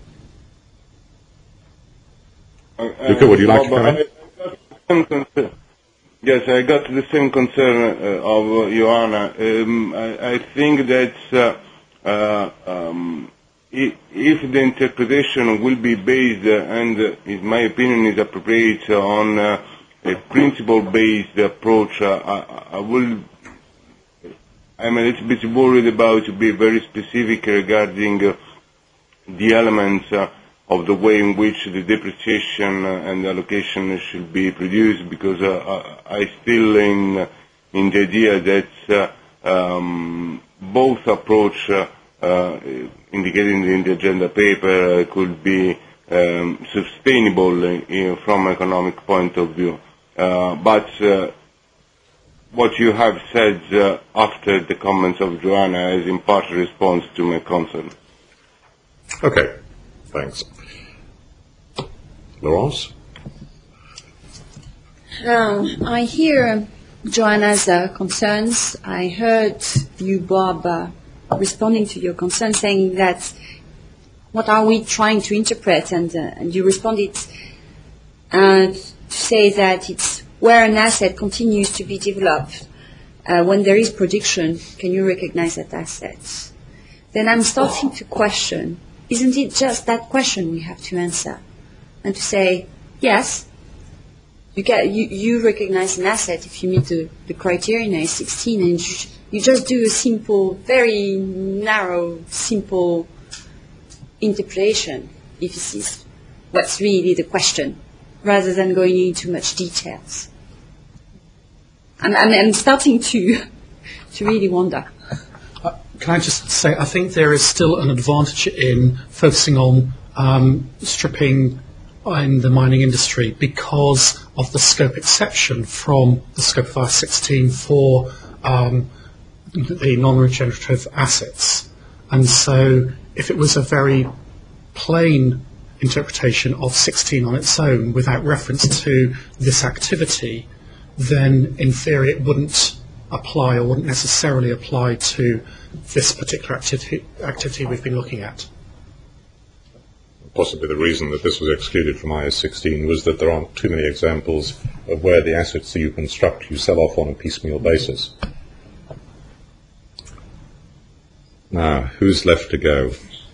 Uh, Luca, would you like to Bob, come in? I got the same concern. Yes, I got the same concern uh, of uh, Joanna. Um, I, I think that uh, uh, um, if, if the interpretation will be based, uh, and uh, in my opinion is appropriate, uh, on uh, a principle-based approach, uh, I, I will. I'm a little bit worried about to be very specific regarding uh, the elements uh, of the way in which the depreciation uh, and the allocation should be produced, because uh, I, I still in in the idea that uh, um, both approach uh, uh, indicated in the agenda paper uh, could be um, sustainable uh, from an economic point of view. Uh, but uh, what you have said uh, after the comments of Joanna is in part a response to my concern. Okay, thanks. Laurence? Um, I hear Joanna's uh, concerns. I heard you, Bob, uh, responding to your concerns, saying that what are we trying to interpret, and, uh, and you responded uh, to say that it's where an asset continues to be developed. Uh, when there is production, can you recognize that asset? Then I'm starting to question, isn't it just that question we have to answer? And to say, yes, you get you, you recognize an asset if you meet the, the criteria in I S sixteen, and you, you just do a simple, very narrow, simple interpretation, if this is what's really the question, rather than going into much details. And I'm, I'm starting to to really wonder. Uh, can I just say, I think there is still an advantage in focusing on um, stripping in the mining industry because of the scope exception from the scope of I S sixteen for um, the non-regenerative assets. And so if it was a very plain interpretation of sixteen on its own without reference to this activity, then in theory it wouldn't apply or wouldn't necessarily apply to this particular activity, activity we've been looking at. Possibly the reason that this was excluded from I S sixteen was that there aren't too many examples of where the assets that you construct you sell off on a piecemeal basis. Now, who's left to go?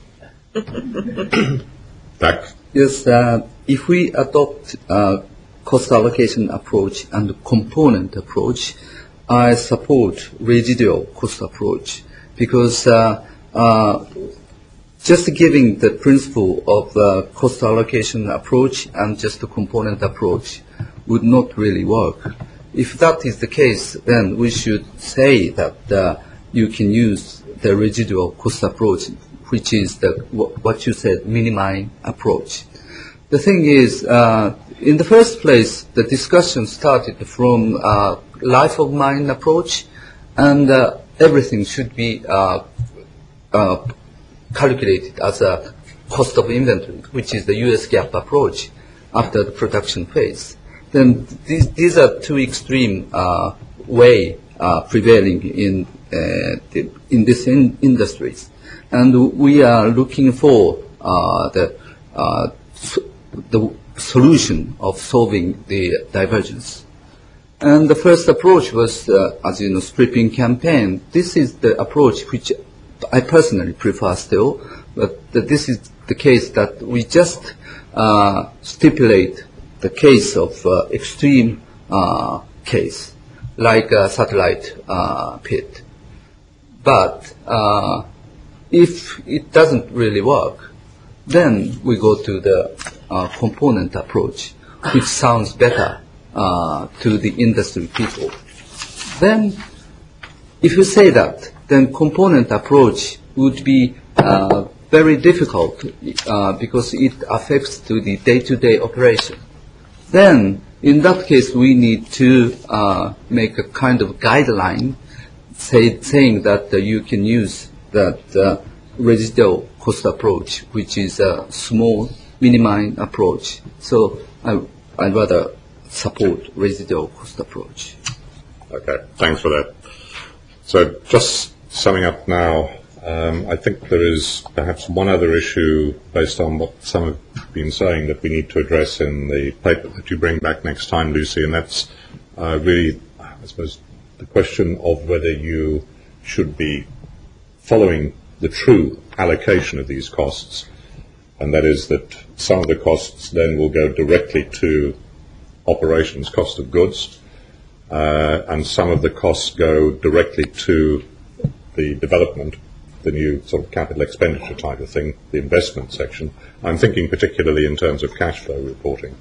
Back. Yes, uh, if we adopt uh, cost allocation approach and component approach, I support residual cost approach because uh, uh, just giving the principle of uh, cost allocation approach and just the component approach would not really work. If that is the case, then we should say that uh, you can use the residual cost approach, which is the what you said, minimizing approach. The thing is, uh, in the first place, the discussion started from uh, life of mine approach, and uh, everything should be uh, uh, calculated as a cost of inventory, which is the U S GAAP approach after the production phase. Then these, these are two extreme uh, way uh, prevailing in uh, the, in this in industries, and we are looking for uh, the uh, the solution of solving the divergence. And the first approach was, uh, as you know, stripping campaign. This is the approach which I personally prefer still, but th- this is the case that we just uh, stipulate the case of uh, extreme uh, case, like a satellite uh, pit. But uh, if it doesn't really work, then we go to the uh, component approach, which sounds better uh, to the industry people. Then, if you say that, then component approach would be uh, very difficult uh, because it affects to the day-to-day operation. Then, in that case, we need to uh, make a kind of guideline say, saying that uh, you can use that uh, residual cost approach, which is a small, minimized approach. So I, I'd rather support residual cost approach. Okay, thanks for that. So just summing up now, um, I think there is perhaps one other issue based on what some have been saying that we need to address in the paper that you bring back next time, Lucy, and that's uh, really, I suppose, the question of whether you should be following the true allocation of these costs, and that is that some of the costs then will go directly to operations cost of goods, uh, and some of the costs go directly to the development, the new sort of capital expenditure type of thing, the investment section. I'm thinking particularly in terms of cash flow reporting,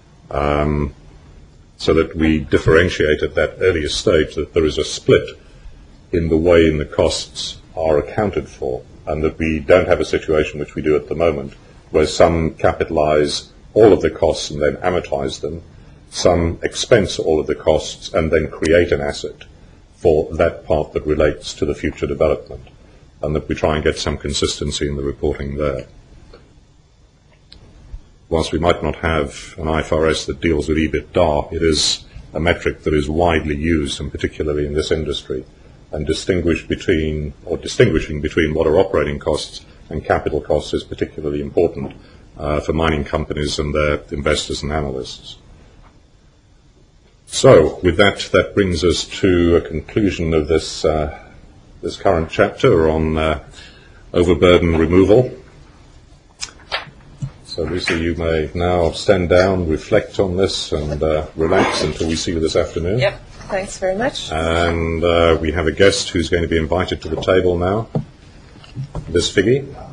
um, so that we differentiate at that earlier stage that there is a split in the way in the costs are accounted for, and that we don't have a situation which we do at the moment where some capitalize all of the costs and then amortize them, some expense all of the costs and then create an asset for that part that relates to the future development, and that we try and get some consistency in the reporting there. Whilst we might not have an I F R S that deals with EBITDA, it is a metric that is widely used, and particularly in this industry, and distinguish between, or distinguishing between what are operating costs and capital costs is particularly important uh, for mining companies and their investors and analysts. So, with that, that brings us to a conclusion of this uh, this current chapter on uh, overburden removal. So, Lucy, you may now stand down, reflect on this, and uh, relax until we see you this afternoon. Yep. Thanks very much. And uh, we have a guest who's going to be invited to the table now, Liz Figge.